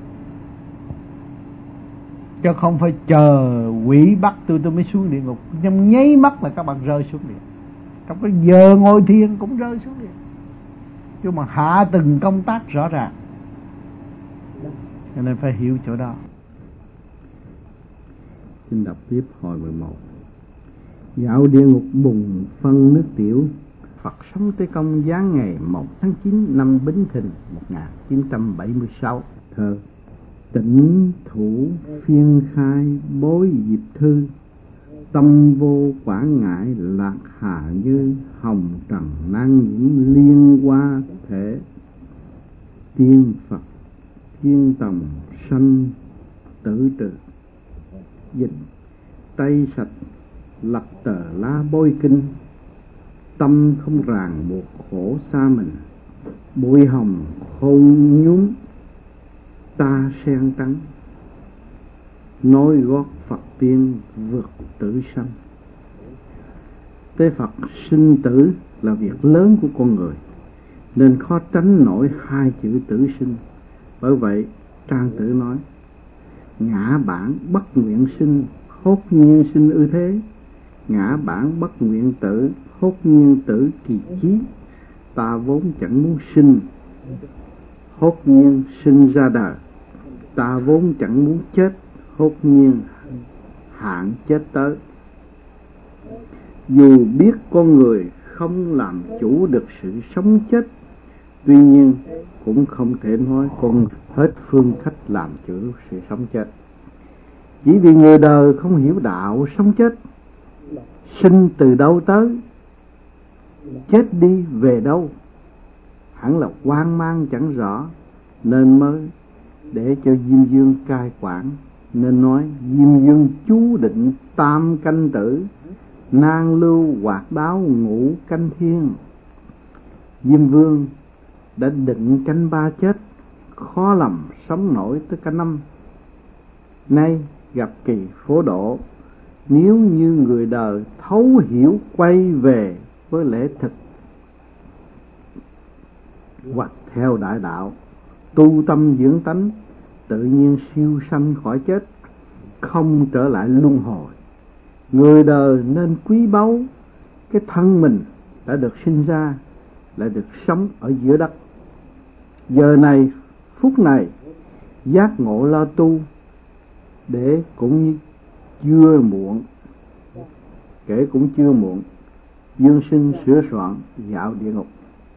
chứ không phải chờ quỷ bắt tôi mới xuống địa ngục. Trong nháy mắt là các bạn rơi xuống địa. Trong cái giờ ngồi thiền cũng rơi xuống địa. chứ mà hạ từng công tác rõ ràng, cho nên phải hiểu chỗ đó. Xin đọc tiếp hồi 11. Dạo địa ngục bùng phân nước tiểu, Phật sống tới công giáng ngày 1 tháng 9 năm Bính Thìn 1976. Thơ: Tỉnh thủ phiên khai bối diệp thư, tâm vô quả ngại lạc hà như, hồng trần nan nhiễm liên qua thể, tiên Phật thiên tòng sanh tử trừ. Dịch: tay sạch lập tờ lá bôi kinh, tâm không ràng buộc khổ xa mình, bụi hồng khôn nhúm ta sen trắng, nối gót Phật tiên vượt tử sanh. Tế Phật sinh tử là việc lớn của con người, nên khó tránh nổi hai chữ tử sinh. Bởi vậy Trang Tử nói: ngã bản bất nguyện sinh, hốt nhiên sinh ư thế. Ngã bản bất nguyện tử, hốt nhiên tử kỳ chí. Ta vốn chẳng muốn sinh, hốt nhiên sinh ra đời. Ta vốn chẳng muốn chết, hốt nhiên hạn chết tới. Dù biết con người không làm chủ được sự sống chết, tuy nhiên cũng không thể nói con hết phương cách làm chủ sự sống chết. Chỉ vì người đời không hiểu đạo sống chết, sinh từ đâu tới, chết đi về đâu, hẳn là hoang mang chẳng rõ, nên mới để cho Diêm Vương cai quản. Nên nói Diêm Vương chú định tam canh tử, nan lưu hoạt đáo ngũ canh thiên. Diêm Vương đã định canh ba chết, khó lòng sống nổi tới cả năm. Nay gặp kỳ phổ độ, nếu như người đời thấu hiểu quay về với lẽ thực, hoặc theo đại đạo tu tâm dưỡng tánh, tự nhiên siêu sanh khỏi chết, không trở lại luân hồi. Người đời nên quý báu cái thân mình đã được sinh ra, lại được sống ở giữa đất. Giờ này phút này giác ngộ lo tu, để cũng như chưa muộn, kể cũng chưa muộn. Dương sinh sửa soạn dạo địa ngục.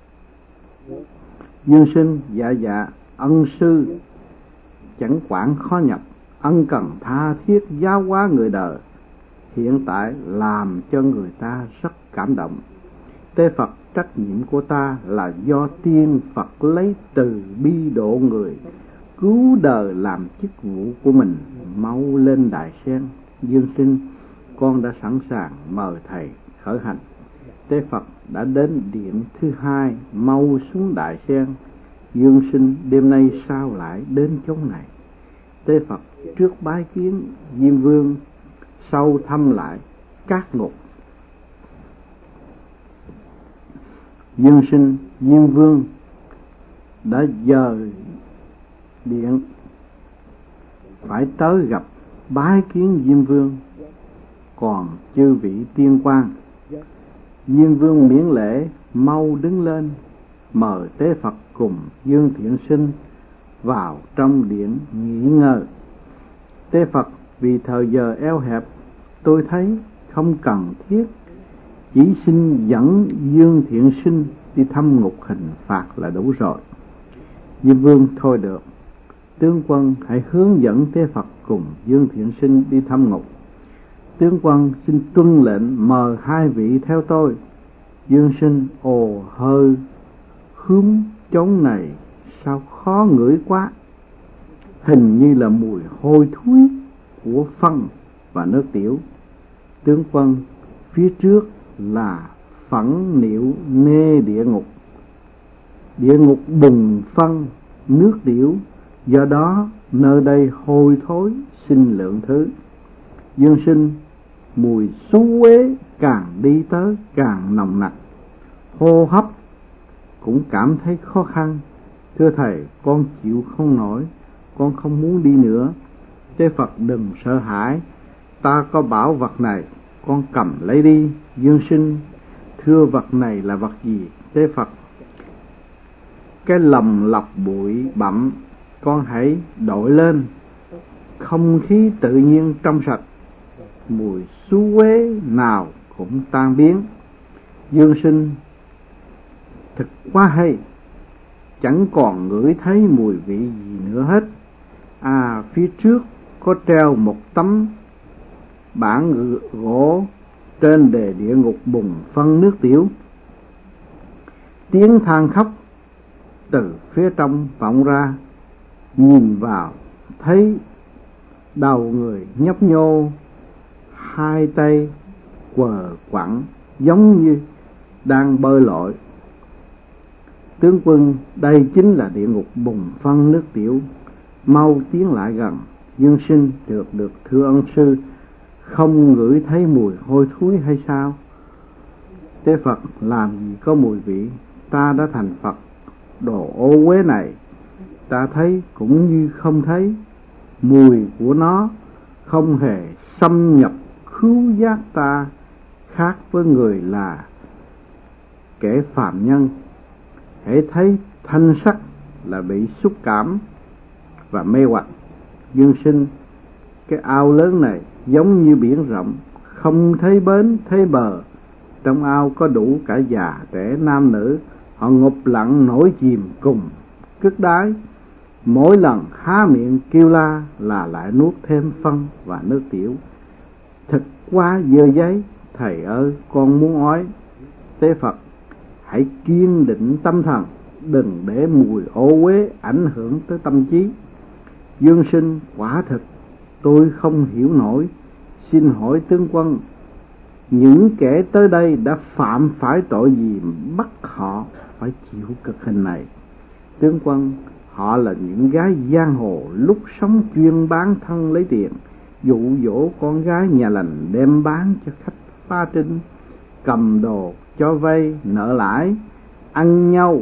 Dương sinh dạ ân sư chẳng quản khó nhập, ân cần tha thiết giáo hóa người đời, hiện tại làm cho người ta rất cảm động. Tế Phật, trách nhiệm của ta là do tiên Phật lấy từ bi độ người, cứu đời làm chức vụ của mình, mau lên Đại Sen. Dương sinh, con đã sẵn sàng mời thầy khởi hành. Tế Phật đã đến điện thứ hai, mau xuống Đại Sen. Dương sinh, đêm nay sao lại đến chốn này? Tế Phật trước bái kiến Diêm Vương, sau thăm lại các ngục. Dương sinh, Diêm Vương đã dời điện, phải tới gặp bái kiến Diêm Vương. Còn chư vị tiên quan, Diêm Vương miễn lễ mau đứng lên, mời Tế Phật cùng Dương Thiện Sinh vào trong điện nghỉ ngơi. Tế Phật, vì thời giờ eo hẹp, tôi thấy không cần thiết, chỉ xin dẫn Dương Thiện Sinh đi thăm ngục hình phạt là đủ rồi. Diêm Vương: thôi được, tướng quân hãy hướng dẫn Tế Phật cùng Dương Thiện Sinh đi thăm ngục. Tướng quân xin tuân lệnh, mời hai vị theo tôi. Dương sinh: ồ, hơi hướng chốn này sao khó ngửi quá, hình như là mùi hôi thối của phân và nước tiểu. Tướng quân, phía trước là phẫn niệu nê địa ngục. Địa ngục bùng phân nước tiểu, do đó nơi đây hôi thối xin lượng thứ. Dương sinh, mùi xú uế càng đi tới càng nồng nặc, hô hấp cũng cảm thấy khó khăn. Thưa thầy, con chịu không nổi, con không muốn đi nữa. Tế Phật đừng sợ hãi, ta có bảo vật này, con cầm lấy đi. Dương sinh, thưa vật này là vật gì? Tế Phật, cái lồng lọc bụi bặm, con hãy đội lên. Không khí tự nhiên trong sạch, mùi xú uế nào cũng tan biến. Dương sinh, thật quá hay, chẳng còn ngửi thấy mùi vị gì nữa hết. À, phía trước có treo một tấm bảng gỗ, trên đề địa ngục bùng phân nước tiểu. Tiếng than khóc từ phía trong vọng ra, nhìn vào thấy đầu người nhấp nhô, hai tay quờ quặn giống như đang bơi lội. Tướng quân, đây chính là địa ngục bùng phân nước tiểu, mau tiến lại gần. Dương sinh, được thưa ân sư, không ngửi thấy mùi hôi thối hay sao? Tế Phật, làm gì có mùi vị, ta đã thành Phật, đồ ô uế này ta thấy cũng như không thấy. Mùi của nó không hề xâm nhập khứu giác ta, khác với người là kẻ phàm nhân. Hễ thấy thanh sắc là bị xúc cảm và mê hoặc. Dương sinh, cái ao lớn này giống như biển rộng, không thấy bến thấy bờ. Trong ao có đủ cả già trẻ nam nữ, họ ngụp lặng nổi chìm cùng cất đáy. Mỗi lần há miệng kêu la là lại nuốt thêm phân và nước tiểu. Thật quá dơ giấy, thầy ơi con muốn ói. Tế Phật, hãy kiên định tâm thần, đừng để mùi ô uế ảnh hưởng tới tâm trí. Dương sinh, quả thực tôi không hiểu nổi. Xin hỏi tướng quân, những kẻ tới đây đã phạm phải tội gì bắt họ phải chịu cực hình này? Tướng quân, họ là những gái giang hồ lúc sống chuyên bán thân lấy tiền, dụ dỗ con gái nhà lành đem bán cho khách pha trinh, cầm đồ cho vay nợ lãi, ăn nhau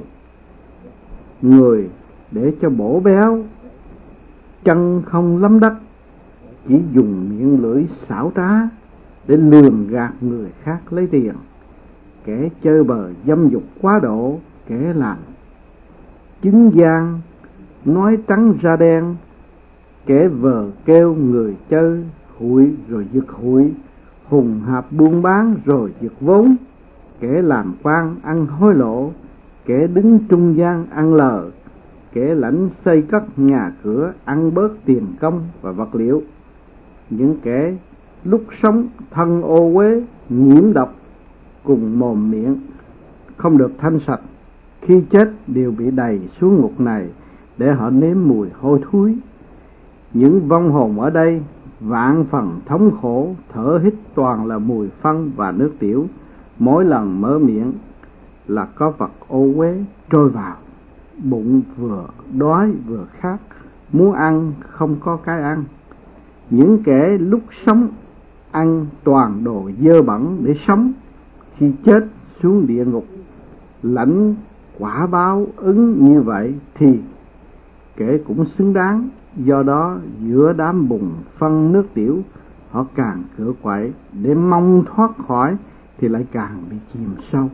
người để cho bổ béo, chân không lắm đất, chỉ dùng miệng lưỡi xảo trá để lường gạt người khác lấy tiền. Kẻ chơi bời dâm dục quá độ, kẻ làm chứng gian nói trắng ra đen, kẻ vờ kêu người chơi hụi rồi giật hụi, hùng hạp buôn bán rồi giật vốn, kẻ làm quan ăn hối lộ, kẻ đứng trung gian ăn lờ, kẻ lãnh xây cất nhà cửa ăn bớt tiền công và vật liệu. Những kẻ lúc sống thân ô uế nhiễm độc cùng mồm miệng không được thanh sạch, khi chết đều bị đày xuống ngục này để họ nếm mùi hôi thối. Những vong hồn ở đây vạn phần thống khổ, thở hít toàn là mùi phân và nước tiểu. Mỗi lần mở miệng là có vật ô uế trôi vào, bụng vừa đói vừa khát, muốn ăn không có cái ăn. Những kẻ lúc sống ăn toàn đồ dơ bẩn để sống, khi chết xuống địa ngục lãnh quả báo ứng như vậy thì kẻ cũng xứng đáng. Do đó giữa đám bùn phân nước tiểu, họ càng cựa quậy để mong thoát khỏi thì lại càng bị chìm sâu.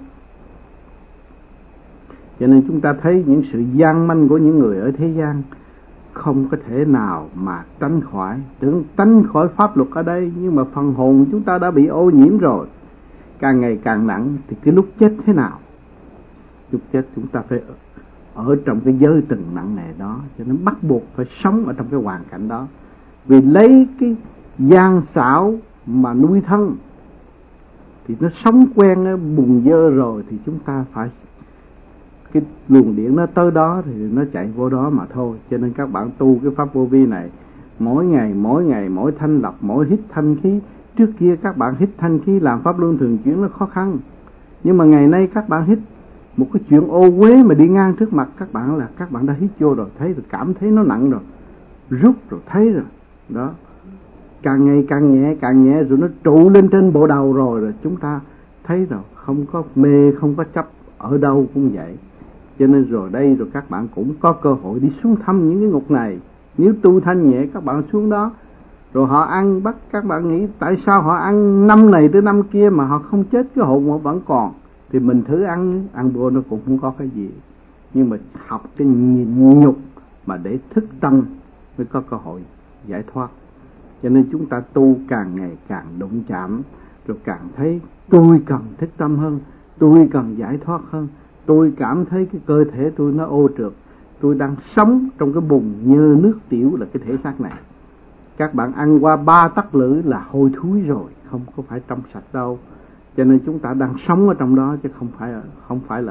Cho nên chúng ta thấy những sự gian manh của những người ở thế gian không có thể nào mà tránh khỏi. Tưởng tránh khỏi pháp luật ở đây, nhưng mà phần hồn chúng ta đã bị ô nhiễm rồi, càng ngày càng nặng. Thì cái lúc chết thế nào? Lúc chết chúng ta phải ở trong cái giới từng nặng nề đó, cho nên bắt buộc phải sống ở trong cái hoàn cảnh đó. Vì lấy cái gian xảo mà nuôi thân thì nó sống quen nó bùn dơ rồi, thì chúng ta phải cái luồng điện nó tới đó thì nó chạy vô đó mà thôi. Cho nên các bạn tu cái pháp vô vi này, mỗi ngày mỗi thanh lọc, mỗi hít thanh khí. Trước kia các bạn hít thanh khí làm pháp luân thường chuyển nó khó khăn, nhưng mà ngày nay các bạn hít một cái chuyện ô uế mà đi ngang trước mặt các bạn là các bạn đã hít vô rồi, thấy rồi, cảm thấy nó nặng rồi. rút rồi thấy rồi đó, càng ngày càng nhẹ rồi nó trụ lên trên bộ đầu rồi chúng ta thấy rồi, không có mê không có chấp, ở đâu cũng vậy. Cho nên rồi đây rồi các bạn cũng có cơ hội đi xuống thăm những cái ngục này. Nếu tu thanh nhẹ các bạn xuống đó, rồi họ ăn bắt, các bạn nghĩ tại sao họ ăn năm này tới năm kia mà họ không chết, cái hồn họ vẫn còn. Thì mình thử ăn vô nó cũng không có cái gì, nhưng mà học cái nhịn nhục mà để thức tâm mới có cơ hội giải thoát. Cho nên chúng ta tu càng ngày càng đụng chạm, rồi càng thấy tôi cần thức tâm hơn, tôi cần giải thoát hơn. Tôi cảm thấy cái cơ thể tôi nó ô trượt, tôi đang sống trong cái bùn nhơ nước tiểu là cái thể xác này. Các bạn ăn qua 3 tắc lưỡi là hôi thối rồi, không có phải trong sạch đâu. Cho nên chúng ta đang sống ở trong đó chứ không phải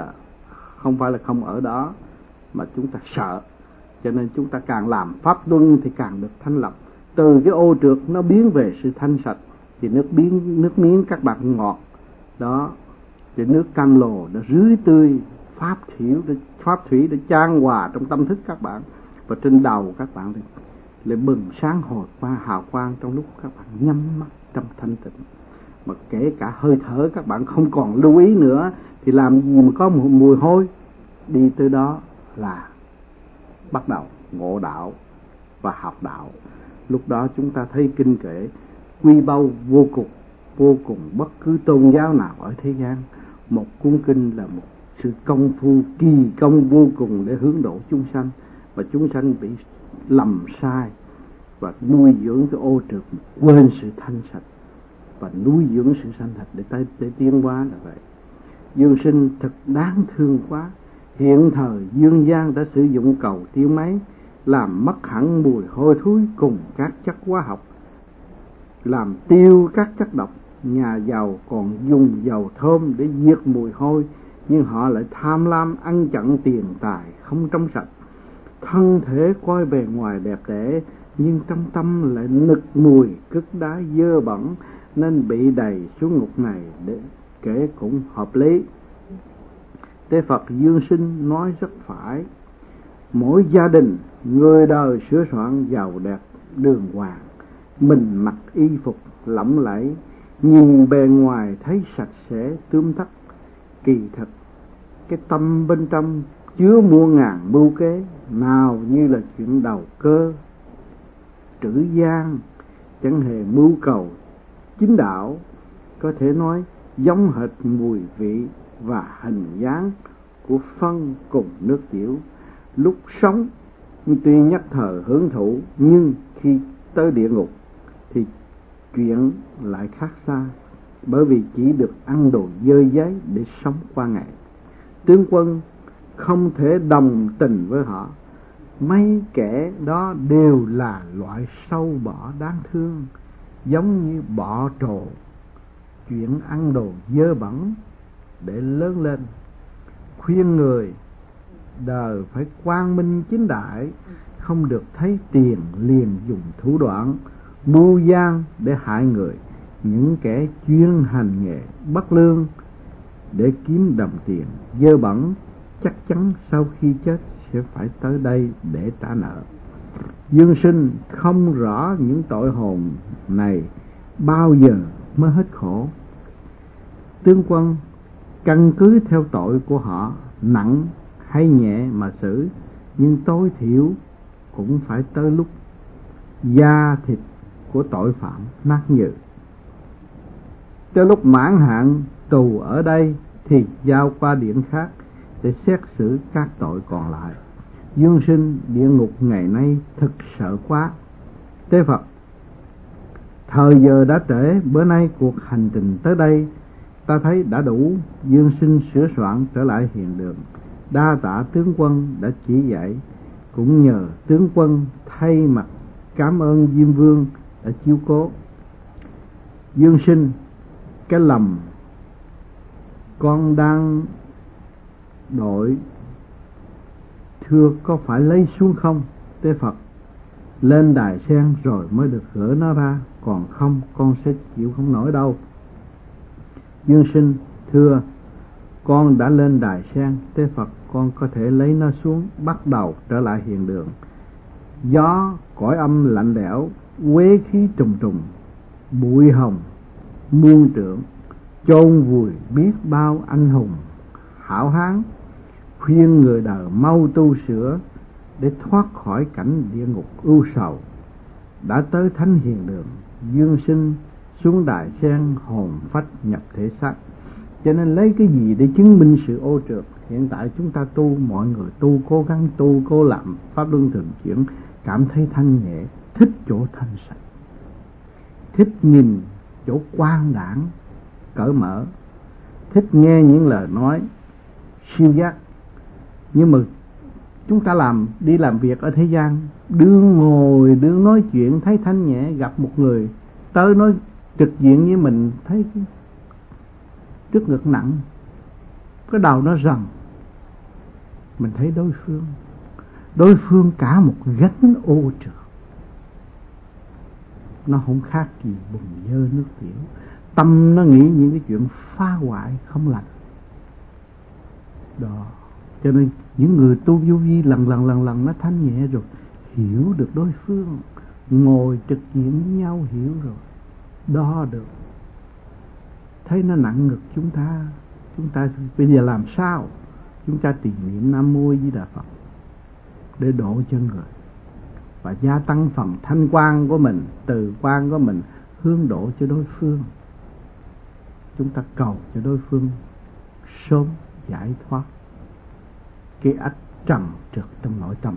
là không ở đó, mà chúng ta sợ. Cho nên chúng ta càng làm pháp luân thì càng được thanh lọc. Từ cái ô trượt nó biến về sự thanh sạch, thì nước miếng các bạn ngọt đó, thì nước cam lồ nó rưới tươi, pháp thủy để chan hòa trong tâm thức các bạn, và trên đầu các bạn thì lại bừng sáng hồi qua hào quang trong lúc các bạn nhắm mắt trong thanh tịnh. Mà kể cả hơi thở các bạn không còn lưu ý nữa thì làm gì mà có một mùi hôi. Đi tới đó là bắt đầu ngộ đạo và học đạo. Lúc đó chúng ta thấy kinh kệ quy báu vô cùng bất cứ tôn giáo nào ở thế gian. Một cuốn kinh là một sự công phu kỳ công vô cùng để hướng độ chúng sanh, và chúng sanh bị lầm sai và nuôi dưỡng cái ô trượt, quên sự thanh sạch và nuôi dưỡng sự sanh sạch để tiến hóa là vậy. Dương sinh thật đáng thương quá. Hiện thời dương gian đã sử dụng cầu tiêu máy làm mất hẳn mùi hôi thối cùng các chất hóa học, làm tiêu các chất độc. Nhà giàu còn dùng dầu thơm để diệt mùi hôi, nhưng họ lại tham lam ăn chặn tiền tài không trong sạch. Thân thể coi bề ngoài đẹp đẽ, nhưng trong tâm lại nực mùi cứt đá dơ bẩn, nên bị đầy xuống ngục này để kể cũng hợp lý. Tế Phật Dương Sinh nói rất phải. Mỗi gia đình người đời sửa soạn giàu đẹp đường hoàng, mình mặc y phục lẫm lẫy, nhìn bề ngoài thấy sạch sẽ tươm tất, kỳ thật cái tâm bên trong chứa muôn ngàn mưu kế, nào như là chuyện đầu cơ trữ gian, chẳng hề mưu cầu chính đạo. Có thể nói giống hệt mùi vị và hình dáng của phân cùng nước tiểu. Lúc sống tuy nhất thời hưởng thụ, nhưng khi tới địa ngục thì chuyện lại khác xa, bởi vì chỉ được ăn đồ dơ dáy để sống qua ngày. Tướng quân không thể đồng tình với họ. Mấy kẻ đó đều là loại sâu bọ đáng thương, giống như bọ trồ, chuyện ăn đồ dơ bẩn để lớn lên. Khuyên người đời phải quang minh chính đại, không được thấy tiền liền dùng thủ đoạn mưu gian để hại người. Những kẻ chuyên hành nghề bất lương để kiếm đồng tiền dơ bẩn chắc chắn sau khi chết sẽ phải tới đây để trả nợ. Dương Sinh không rõ những tội hồn này bao giờ mới hết khổ. Tướng quân căn cứ theo tội của họ nặng hay nhẹ mà xử, nhưng tối thiểu cũng phải tới lúc da thịt của tội phạm nát nhừ. Tới lúc mãn hạn tù ở đây thì giao qua điện khác để xét xử các tội còn lại. Dương Sinh, địa ngục ngày nay thật sợ quá. Tế Phật, thời giờ đã trễ, bữa nay cuộc hành trình tới đây ta thấy đã đủ. Dương Sinh sửa soạn trở lại hiện đường. Đa tạ tướng quân đã chỉ dạy, cũng nhờ tướng quân thay mặt cảm ơn Diêm Vương đã chiếu cố. Dương Sinh, cái lầm con đang đội thưa có phải lấy xuống không? Tế Phật, lên đài sen rồi mới được gỡ nó ra, còn không con sẽ chịu không nổi đâu. Dương Sinh, thưa con đã lên đài sen. Tế Phật, con có thể lấy nó xuống, bắt đầu trở lại hiện đường. Gió cõi âm lạnh lẽo, quế khí trùng trùng, bụi hồng muôn trượng, chôn vùi biết bao anh hùng hảo hán. Khuyên người đời mau tu sửa để thoát khỏi cảnh địa ngục ưu sầu. Đã tới thánh hiền đường, dương sinh xuống đài sen, hồn phách nhập thể xác. Cho nên lấy cái gì để chứng minh sự ô trượt? Hiện tại chúng ta tu, mọi người tu, cố gắng tu, cố làm pháp luân thường chuyển, cảm thấy thanh nhẹ, thích chỗ thanh sạch, thích nhìn chỗ quang đãng cởi mở, thích nghe những lời nói siêu giác. Nhưng mà chúng ta đi làm việc ở thế gian, đương ngồi đương nói chuyện thấy thanh nhẹ, gặp một người tới nói trực diện với mình, thấy trước ngực nặng, cái đầu nó rần, mình thấy đối phương cả một gánh ô trượt, nó không khác gì bùn nhơ nước tiểu. Tâm nó nghĩ những cái chuyện phá hoại không lành đó. Cho nên những người tu vô vi lần nó thanh nhẹ rồi, hiểu được đối phương, ngồi trực diện với nhau hiểu rồi, đo được, thấy nó nặng ngực chúng ta bây giờ làm sao? Chúng ta trì niệm Nam Mô Di Đà Phật để độ cho người và gia tăng phần thanh quan của mình, từ quan của mình, hướng độ cho đối phương. Chúng ta cầu cho đối phương sớm giải thoát cái ách trầm trượt trong nội tâm.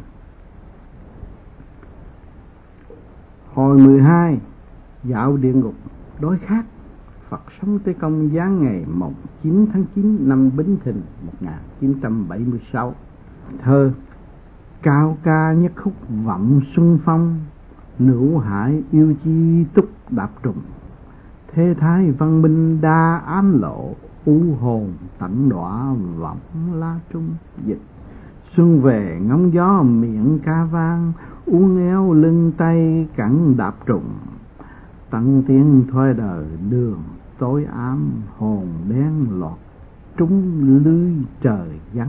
Hồi 12, dạo địa ngục đối khác. Phật sống Tế Công giáng ngày mồng 9 tháng 9 năm Bính Thìn 1976. Thơ: cao ca nhất khúc vọng xuân phong, nữu hải yêu chi túc đạp trùng. Thế thái văn minh đa ám lộ, u hồn tận đọa vọng la trung. Dịch: xuân về ngóng gió miệng ca vang, uốn éo lưng tay cẳng đạp trùng. Tận tiếng thoái đời đường tối ám, hồn đen lọt trúng lưới trời vắng.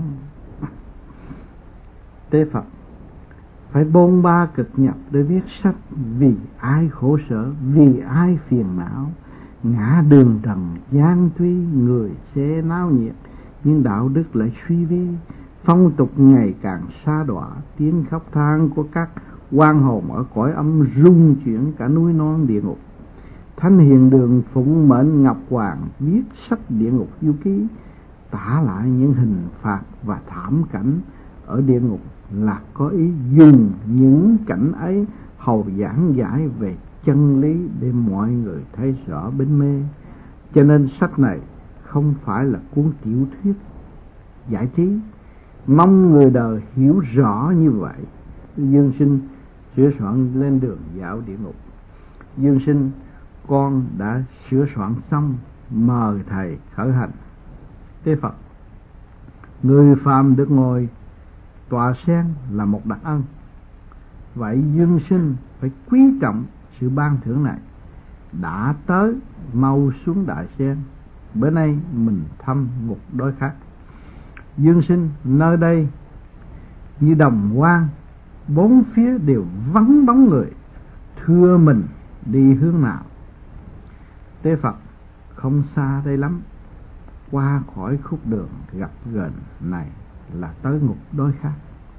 Tế Phật phải bôn ba cực nhập để viết sách, vì ai khổ sở, vì ai phiền não. Ngã đường trần gian tuy, người sẽ náo nhiệt, nhưng đạo đức lại suy vi. Phong tục ngày càng xa đọa, tiếng khóc than của các oan hồn ở cõi âm rung chuyển cả núi non địa ngục. Thánh hiền đường phụng mệnh Ngọc Hoàng viết sách địa ngục du ký, tả lại những hình phạt và thảm cảnh ở địa ngục, là có ý dùng những cảnh ấy hầu giảng giải về chân lý để mọi người thấy rõ bên mê. Cho nên sách này không phải là cuốn tiểu thuyết giải trí, mong người đời hiểu rõ như vậy. Dương Sinh sửa soạn lên đường dạo địa ngục. Dương Sinh, con đã sửa soạn xong, mời thầy khởi hành. Tế Phật: người phàm được ngồi tọa sen là một đặc ân, vậy Dương Sinh phải quý trọng sự ban thưởng này. Đã tới, mau xuống đại sen, bữa nay mình thăm ngục đối khác. Dương Sinh, nơi đây như đồng hoang, bốn phía đều vắng bóng người, thưa mình đi hướng nào? Tế Phật: không xa đây lắm, qua khỏi khúc đường gặp gần này là tới ngục đối khác.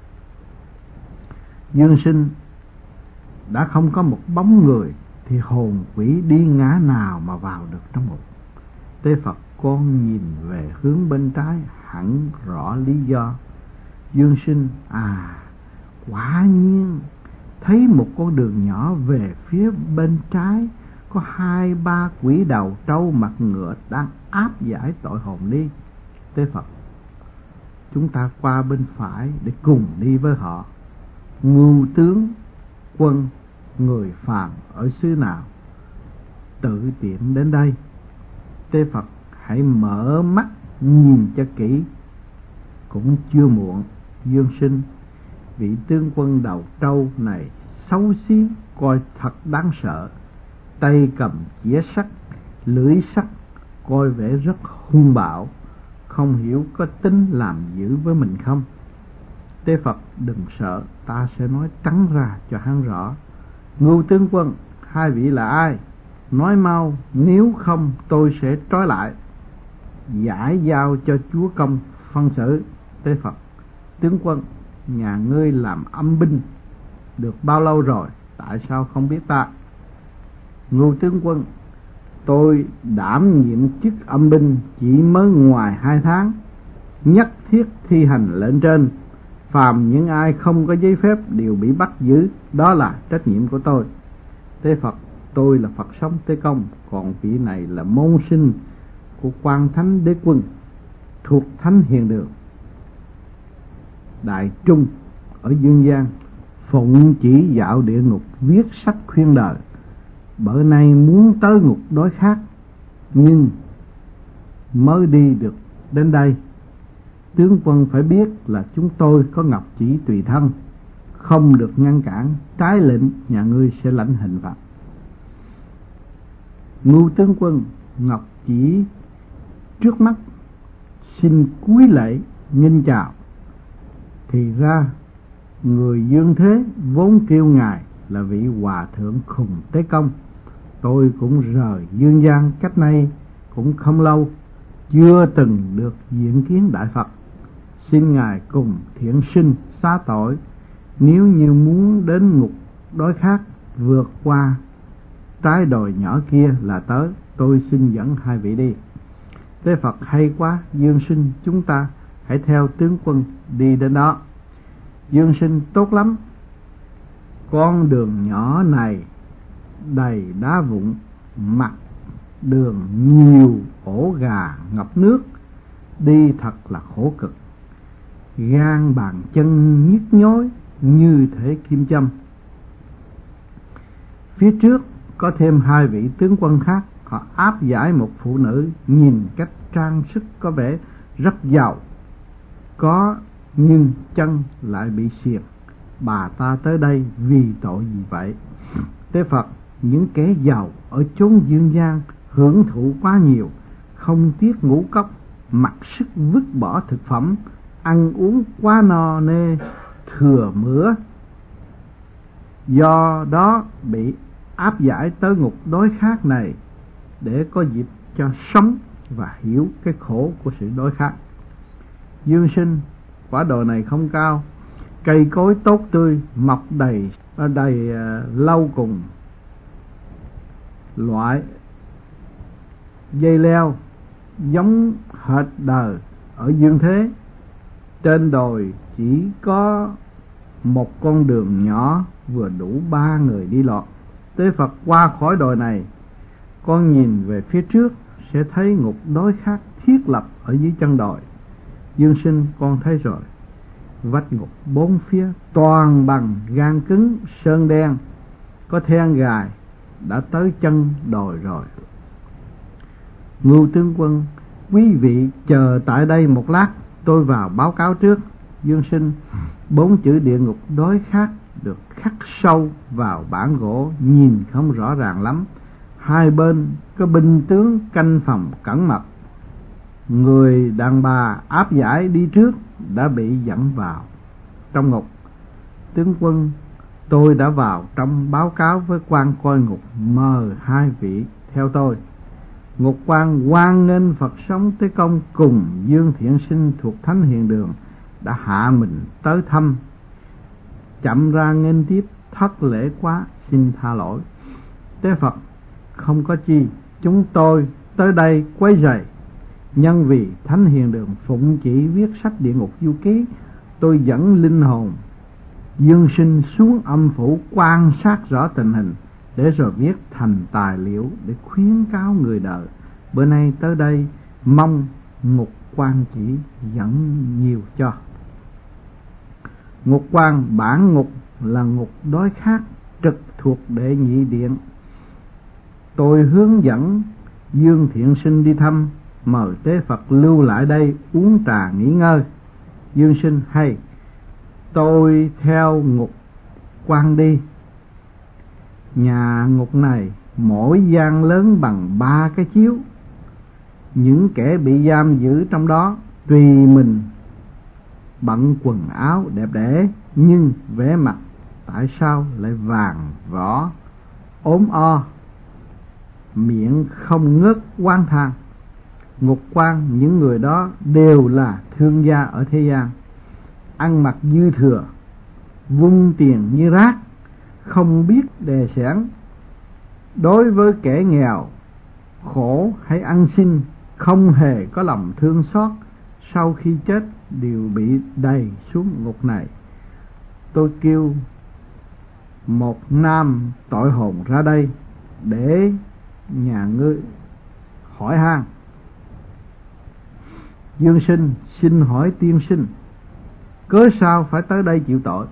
Dương Sinh, đã không có một bóng người thì hồn quỷ đi ngã nào mà vào được trong ngục? Tế Phật: con nhìn về hướng bên trái hẳn rõ lý do. Dương Sinh: quả nhiên thấy một con đường nhỏ về phía bên trái, có 2-3 quỷ đầu trâu mặt ngựa đang áp giải tội hồn đi. Tế Phật: chúng ta qua bên phải để cùng đi với họ. Ngưu tướng quân người phàm ở xứ nào tự tiện đến đây? Tế Phật: hãy mở mắt nhìn cho kỹ, cũng chưa muộn. Dương Sinh, vị tướng quân đầu trâu này xấu xí, coi thật đáng sợ, tay cầm chĩa sắt, lưỡi sắt, coi vẻ rất hung bạo, không hiểu có tính làm dữ với mình không? Tế Phật đừng sợ, ta sẽ nói trắng ra cho hắn rõ. Ngưu tướng quân, hai vị là ai? Nói mau, nếu không tôi sẽ trói lại, giải giao cho chúa công phân xử. Tế Phật: tướng quân, nhà ngươi làm âm binh được bao lâu rồi, tại sao không biết ta? Ngưu tướng quân: tôi đảm nhiệm chức âm binh chỉ mới ngoài 2 tháng, nhất thiết thi hành lệnh trên. Phàm những ai không có giấy phép đều bị bắt giữ, đó là trách nhiệm của tôi. Tế Phật: tôi là Phật sống Tế Công, còn vị này là môn sinh của Quan Thánh Đế Quân, thuộc Thánh Hiền Đường Đại Trung ở Dương Gian, phụng chỉ dạo địa ngục, viết sách khuyên đời. Bữa nay muốn tới ngục đối khác, nhưng mới đi được đến đây. Tướng quân phải biết là chúng tôi có ngọc chỉ tùy thân, không được ngăn cản, trái lệnh nhà ngươi sẽ lãnh hình phạt. Ngưu tướng quân: ngọc chỉ trước mắt, xin cúi lạy nghênh chào. Thì ra người dương thế vốn kêu ngài là vị hòa thượng Khùng Tế Công. Tôi cũng rời dương gian cách nay cũng không lâu, chưa từng được diện kiến Đại Phật. Xin ngài cùng thiện sinh xá tội, nếu như muốn đến ngục đối khác vượt qua trái đồi nhỏ kia là tới, tôi xin dẫn hai vị đi. Tế Phật: hay quá, Dương sinh, chúng ta hãy theo tướng quân đi đến đó. Dương sinh: tốt lắm. Con đường nhỏ này đầy đá vụn, mặt đường nhiều ổ gà ngập nước, đi thật là khổ cực, gan bàn chân nhức nhối như thể kim châm. Phía trước có thêm 2 vị tướng quân khác, họ áp giải một phụ nữ nhìn cách trang sức có vẻ rất giàu có, nhưng chân lại bị xiềng. Bà ta tới đây vì tội gì vậy? Tế Phật: những kẻ giàu ở chốn dương gian hưởng thụ quá nhiều, không tiếc ngũ cốc, mặc sức vứt bỏ thực phẩm, ăn uống quá no nê, thừa mứa, do đó bị áp giải tới ngục đối khác này để có dịp cho sống và hiểu cái khổ của sự đối khác. Dương sinh: quả đồi này không cao, cây cối tốt tươi, mọc đầy lâu cùng loại dây leo giống hệt đời ở dương thế. Trên đồi chỉ có một con đường nhỏ vừa đủ 3 người đi lọt. Tế Phật: qua khỏi đồi này, con nhìn về phía trước sẽ thấy ngục đối khác thiết lập ở dưới chân đồi. Dương sinh: con thấy rồi. Vách ngục 4 phía toàn bằng gan cứng sơn đen, có then gài, đã tới chân đồi rồi. Ngưu tướng quân: quý vị chờ tại đây một lát, tôi vào báo cáo trước. Dương sinh: 4 chữ địa ngục đối khác được khắc sâu vào bản gỗ, nhìn không rõ ràng lắm. 2 bên có binh tướng canh phòng cẩn mật. Người đàn bà áp giải đi trước đã bị dẫn vào trong ngục. Tướng quân: tôi đã vào trong báo cáo với quan coi ngục, mời 2 vị theo tôi. Ngục quan hoan nghênh Phật sống Tế Công cùng Dương Thiện Sinh thuộc Thánh Hiền Đường đã hạ mình tới thăm, chậm ra nghênh tiếp, thất lễ quá, xin tha lỗi. Tế Phật: không có chi, chúng tôi tới đây quấy rầy. Nhân vì Thánh Hiền Đường phụng chỉ viết sách Địa Ngục Du Ký, tôi dẫn linh hồn Dương sinh xuống âm phủ quan sát rõ tình hình, để rồi viết thành tài liệu để khuyến cáo người đời. Bữa nay tới đây mong ngục quan chỉ dẫn nhiều cho. Ngục quan bản ngục là ngục đối khác, trực thuộc đệ nhị điện. Tôi hướng dẫn Dương Thiện Sinh đi thăm, mời Tế Phật lưu lại đây uống trà nghỉ ngơi. Dương sinh: hay, tôi theo ngục quan đi. Nhà ngục này mỗi gian lớn bằng 3 cái chiếu. Những kẻ bị giam giữ trong đó tùy mình bận quần áo đẹp đẽ, nhưng vẻ mặt tại sao lại vàng võ, ốm o, miệng không ngớt oán than. Ngục quan những người đó đều là thương gia ở thế gian, ăn mặc dư thừa, vung tiền như rác, không biết đề xẻn. Đối với kẻ nghèo khổ hay ăn xin, không hề có lòng thương xót, sau khi chết đều bị đày xuống ngục này. Tôi kêu một nam tội hồn ra đây để nhà ngươi hỏi han. Dương sinh xin hỏi tiên sinh, cớ sao phải tới đây chịu tội?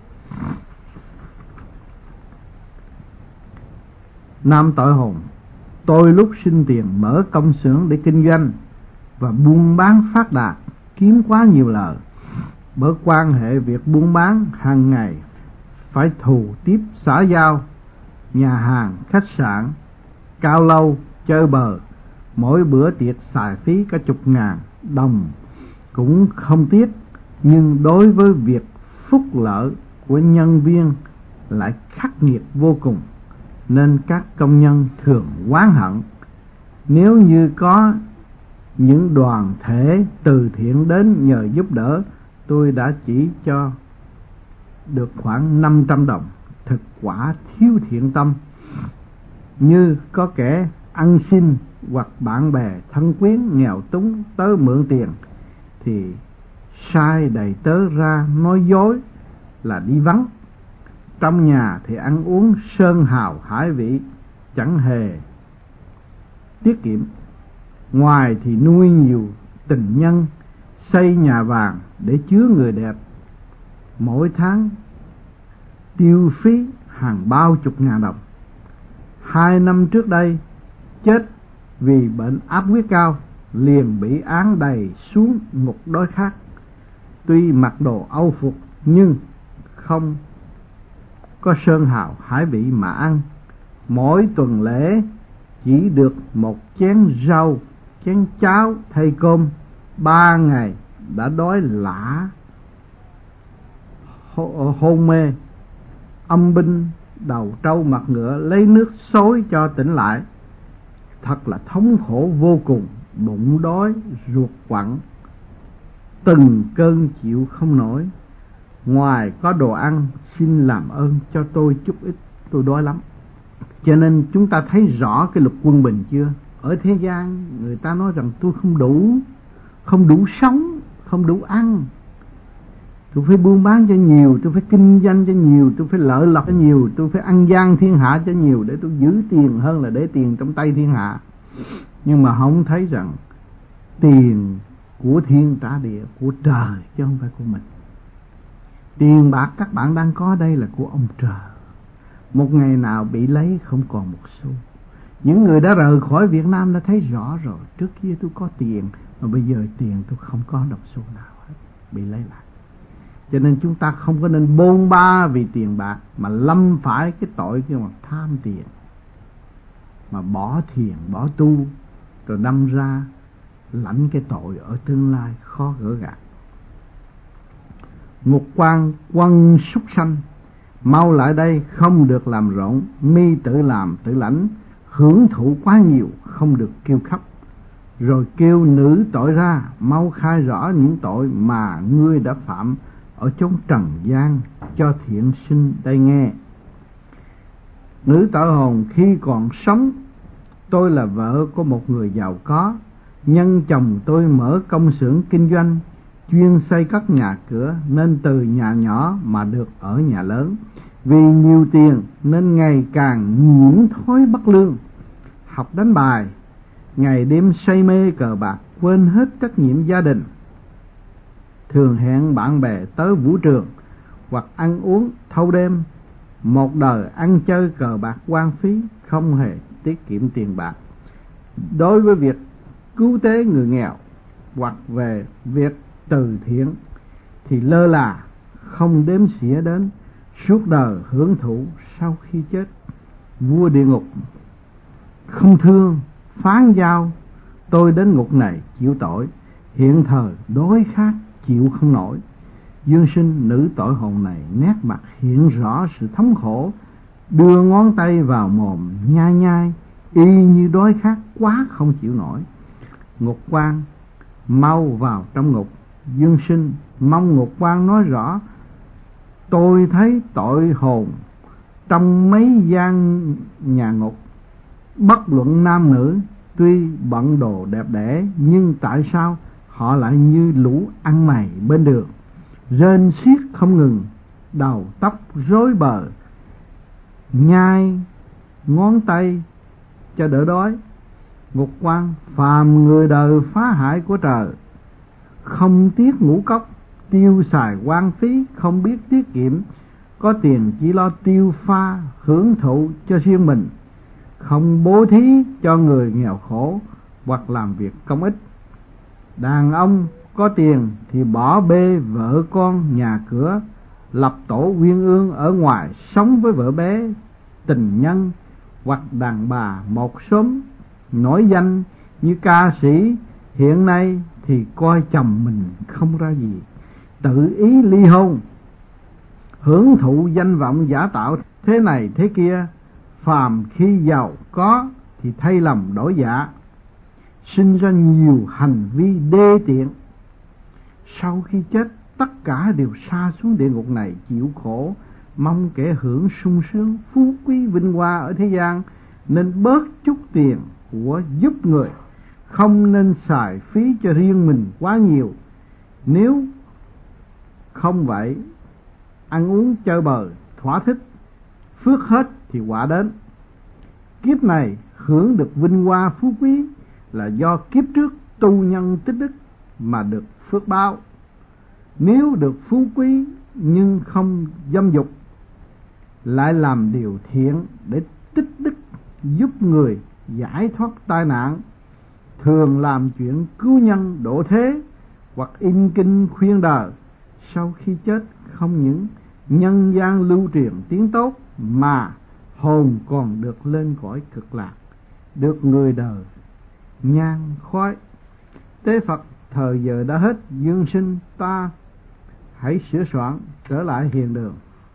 Nam tội hồn: tôi lúc sinh tiền mở công xưởng để kinh doanh và buôn bán phát đạt, kiếm quá nhiều lời. Bởi quan hệ việc buôn bán hàng ngày phải thù tiếp xã giao, nhà hàng, khách sạn, cao lâu, chơi bời, mỗi bữa tiệc xài phí cả chục ngàn đồng cũng không tiếc. Nhưng đối với việc phúc lợi của nhân viên lại khắc nghiệt vô cùng, nên các công nhân thường oán hận. Nếu như có những đoàn thể từ thiện đến nhờ giúp đỡ, tôi đã chỉ cho được khoảng 500 đồng. Thực quả thiếu thiện tâm. Như có kẻ ăn xin hoặc bạn bè thân quyến nghèo túng tới mượn tiền, thì sai đầy tớ ra nói dối là đi vắng. Trong nhà thì ăn uống sơn hào hải vị, chẳng hề tiết kiệm. Ngoài thì nuôi nhiều tình nhân, xây nhà vàng để chứa người đẹp, mỗi tháng tiêu phí hàng bao chục ngàn đồng. 2 năm trước đây chết vì bệnh áp huyết cao, liền bị án đày xuống ngục đói khát. Tuy mặc đồ âu phục nhưng không có sơn hào hải vị mà ăn. Mỗi tuần lễ chỉ được một chén rau, chén cháo thay cơm. 3 ngày đã đói lả, hôn mê. Âm binh đầu trâu mặt ngựa lấy nước xối cho tỉnh lại. Thật là thống khổ vô cùng, bụng đói ruột quặn, từng cơn chịu không nổi. Ngoài có đồ ăn, xin làm ơn cho tôi chút ít, tôi đói lắm. Cho nên chúng ta thấy rõ cái luật quân bình chưa? Ở thế gian người ta nói rằng tôi không đủ sống, không đủ ăn. Tôi phải buôn bán cho nhiều, tôi phải kinh doanh cho nhiều, tôi phải lợi lộc cho nhiều, tôi phải ăn gian thiên hạ cho nhiều để tôi giữ tiền hơn là để tiền trong tay thiên hạ. Nhưng mà không thấy rằng tiền của thiên trả địa, của trời chứ không phải của mình. Tiền bạc các bạn đang có đây là của ông trời. Một ngày nào bị lấy không còn một xu. Những người đã rời khỏi Việt Nam đã thấy rõ rồi. Trước kia tôi có tiền, mà bây giờ tiền tôi không có đồng xu nào hết, bị lấy lại. Cho nên chúng ta không có nên bôn ba vì tiền bạc, mà lâm phải cái tội kia mà tham tiền, mà bỏ thiền, bỏ tu, rồi đâm ra lãnh cái tội ở tương lai khó gỡ gạt. Ngục quan quân súc sanh, mau lại đây, không được làm rộn, mi tự làm tự lãnh, hưởng thụ quá nhiều, không được kêu khóc. Rồi kêu nữ tội ra, mau khai rõ những tội mà ngươi đã phạm ở chốn trần gian, cho thiện sinh đây nghe. Nữ tội hồn: khi còn sống, tôi là vợ của một người giàu có. Nhân chồng tôi mở công xưởng kinh doanh, chuyên xây cất nhà cửa, nên từ nhà nhỏ mà được ở nhà lớn. Vì nhiều tiền nên ngày càng nhiễm thói bất lương, học đánh bài, ngày đêm say mê cờ bạc, quên hết trách nhiệm gia đình. Thường hẹn bạn bè tới vũ trường hoặc ăn uống thâu đêm. Một đời ăn chơi cờ bạc hoang phí, không hề tiết kiệm tiền bạc. Đối với việc cứu tế người nghèo hoặc về việc từ thiện thì lơ là, không đếm xỉa đến, suốt đời hưởng thụ sau khi chết. Vua địa ngục không thương, phán giao tôi đến ngục này chịu tội, hiện thời đói khát chịu không nổi, Dương sinh nữ tội hồn này nét mặt hiện rõ sự thống khổ, đưa ngón tay vào mồm nhai nhai, y như đói khát quá không chịu nổi. Ngục quan mau vào trong ngục. Dương sinh mong ngục quan nói rõ: tôi thấy tội hồn trong mấy gian nhà ngục, bất luận nam nữ, tuy bận đồ đẹp đẽ, nhưng tại sao họ lại như lũ ăn mày bên đường, rên xiết không ngừng, đầu tóc rối bời, nhai ngón tay cho đỡ đói. Ngục quan phàm người đời phá hại của trời, không tiếc ngũ cốc, tiêu xài hoang phí, không biết tiết kiệm, có tiền chỉ lo tiêu pha hưởng thụ cho riêng mình, không bố thí cho người nghèo khổ hoặc làm việc công ích. Đàn ông có tiền thì bỏ bê vợ con nhà cửa, lập tổ uyên ương ở ngoài, sống với vợ bé tình nhân, hoặc đàn bà một xóm nổi danh như ca sĩ hiện nay thì coi chồng mình không ra gì, tự ý ly hôn, hưởng thụ danh vọng giả tạo thế này thế kia. Phàm khi giàu có thì thay lòng đổi dạ, sinh ra nhiều hành vi đê tiện. Sau khi chết, tất cả đều sa xuống địa ngục này chịu khổ, mong kẻ hưởng sung sướng phú quý vinh hoa ở thế gian, nên bớt chút tiền của giúp người, không nên xài phí cho riêng mình quá nhiều. Nếu không vậy, ăn uống chơi bời thỏa thích, phước hết thì quả đến. Kiếp này hưởng được vinh hoa phú quý là do kiếp trước tu nhân tích đức mà được phước báo. Nếu được phú quý nhưng không dâm dục, lại làm điều thiện để tích đức giúp người giải thoát tai nạn, thường làm chuyện cứu nhân độ thế hoặc in kinh khuyên đời, sau khi chết không những nhân gian lưu truyền tiếng tốt mà hồn còn được lên cõi cực lạc, được người đời nhang khói. Tế Phật thời giờ đã hết, dương sinh ta hãy sửa soạn trở lại hiền đường.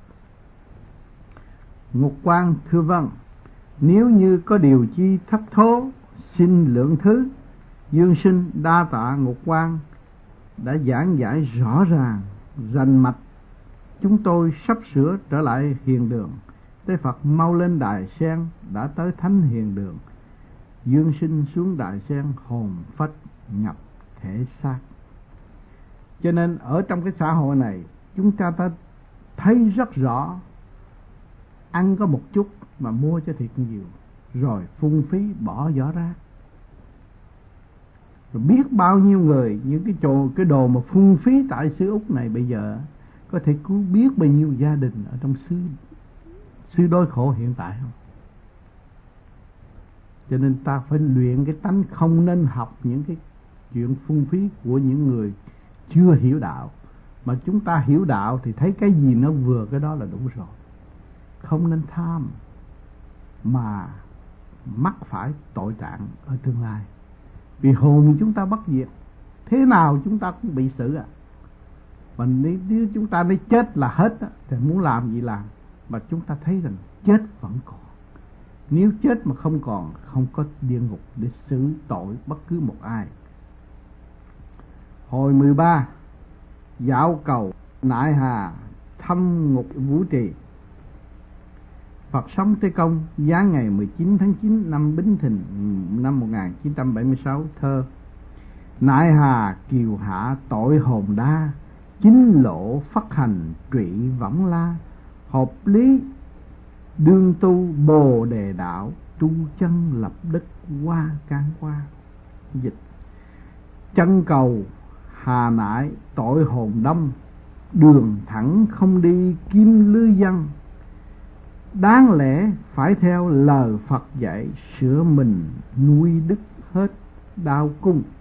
Ngục quan thưa vâng, nếu như có điều chi thất thố xin lượng thứ. Dương sinh đa tạ ngục quan đã giảng giải rõ ràng rành mạch, chúng tôi sắp sửa trở lại hiền đường. Tế Phật mau lên đài sen, đã tới thánh hiền đường. Dương sinh xuống đài sen, hồn phách nhập thể xác. Cho nên ở trong cái xã hội này, chúng ta thấy rất rõ, ăn có một chút mà mua cho thiệt nhiều, rồi phung phí bỏ giỏ rác. Rồi biết bao nhiêu người, những cái đồ mà phung phí tại xứ Úc này bây giờ có thể cứu biết bao nhiêu gia đình ở trong xứ đói khổ hiện tại không? Cho nên ta phải luyện cái tánh không nên học những cái chuyện phung phí của những người chưa hiểu đạo. Mà chúng ta hiểu đạo thì thấy cái gì nó vừa cái đó là đủ rồi. Không nên tham mà mắc phải tội trạng ở tương lai. Vì hồn chúng ta bất diệt, thế nào chúng ta cũng bị xử à. Và nếu chúng ta nói chết là hết thì muốn làm gì làm. Mà chúng ta thấy rằng chết vẫn còn. Nếu chết mà không còn, không có địa ngục để xử tội bất cứ một ai. Hồi 13, dạo cầu nại hà thăm ngục Vũ Trì. Phật sống Tế Công, giáng ngày 19 tháng 9 năm Bính Thìn năm 1976. Thơ: nại hà kiều hạ tội hồn đa, chính lộ phát hành trụy võng la, hợp lý đương tu bồ đề đạo, tu chân lập đức qua can qua. Dịch: chân cầu hà nại tội hồn đông, đường thẳng không đi kim lư dân, đáng lẽ phải theo lời Phật dạy, sửa mình nuôi đức hết đau cung.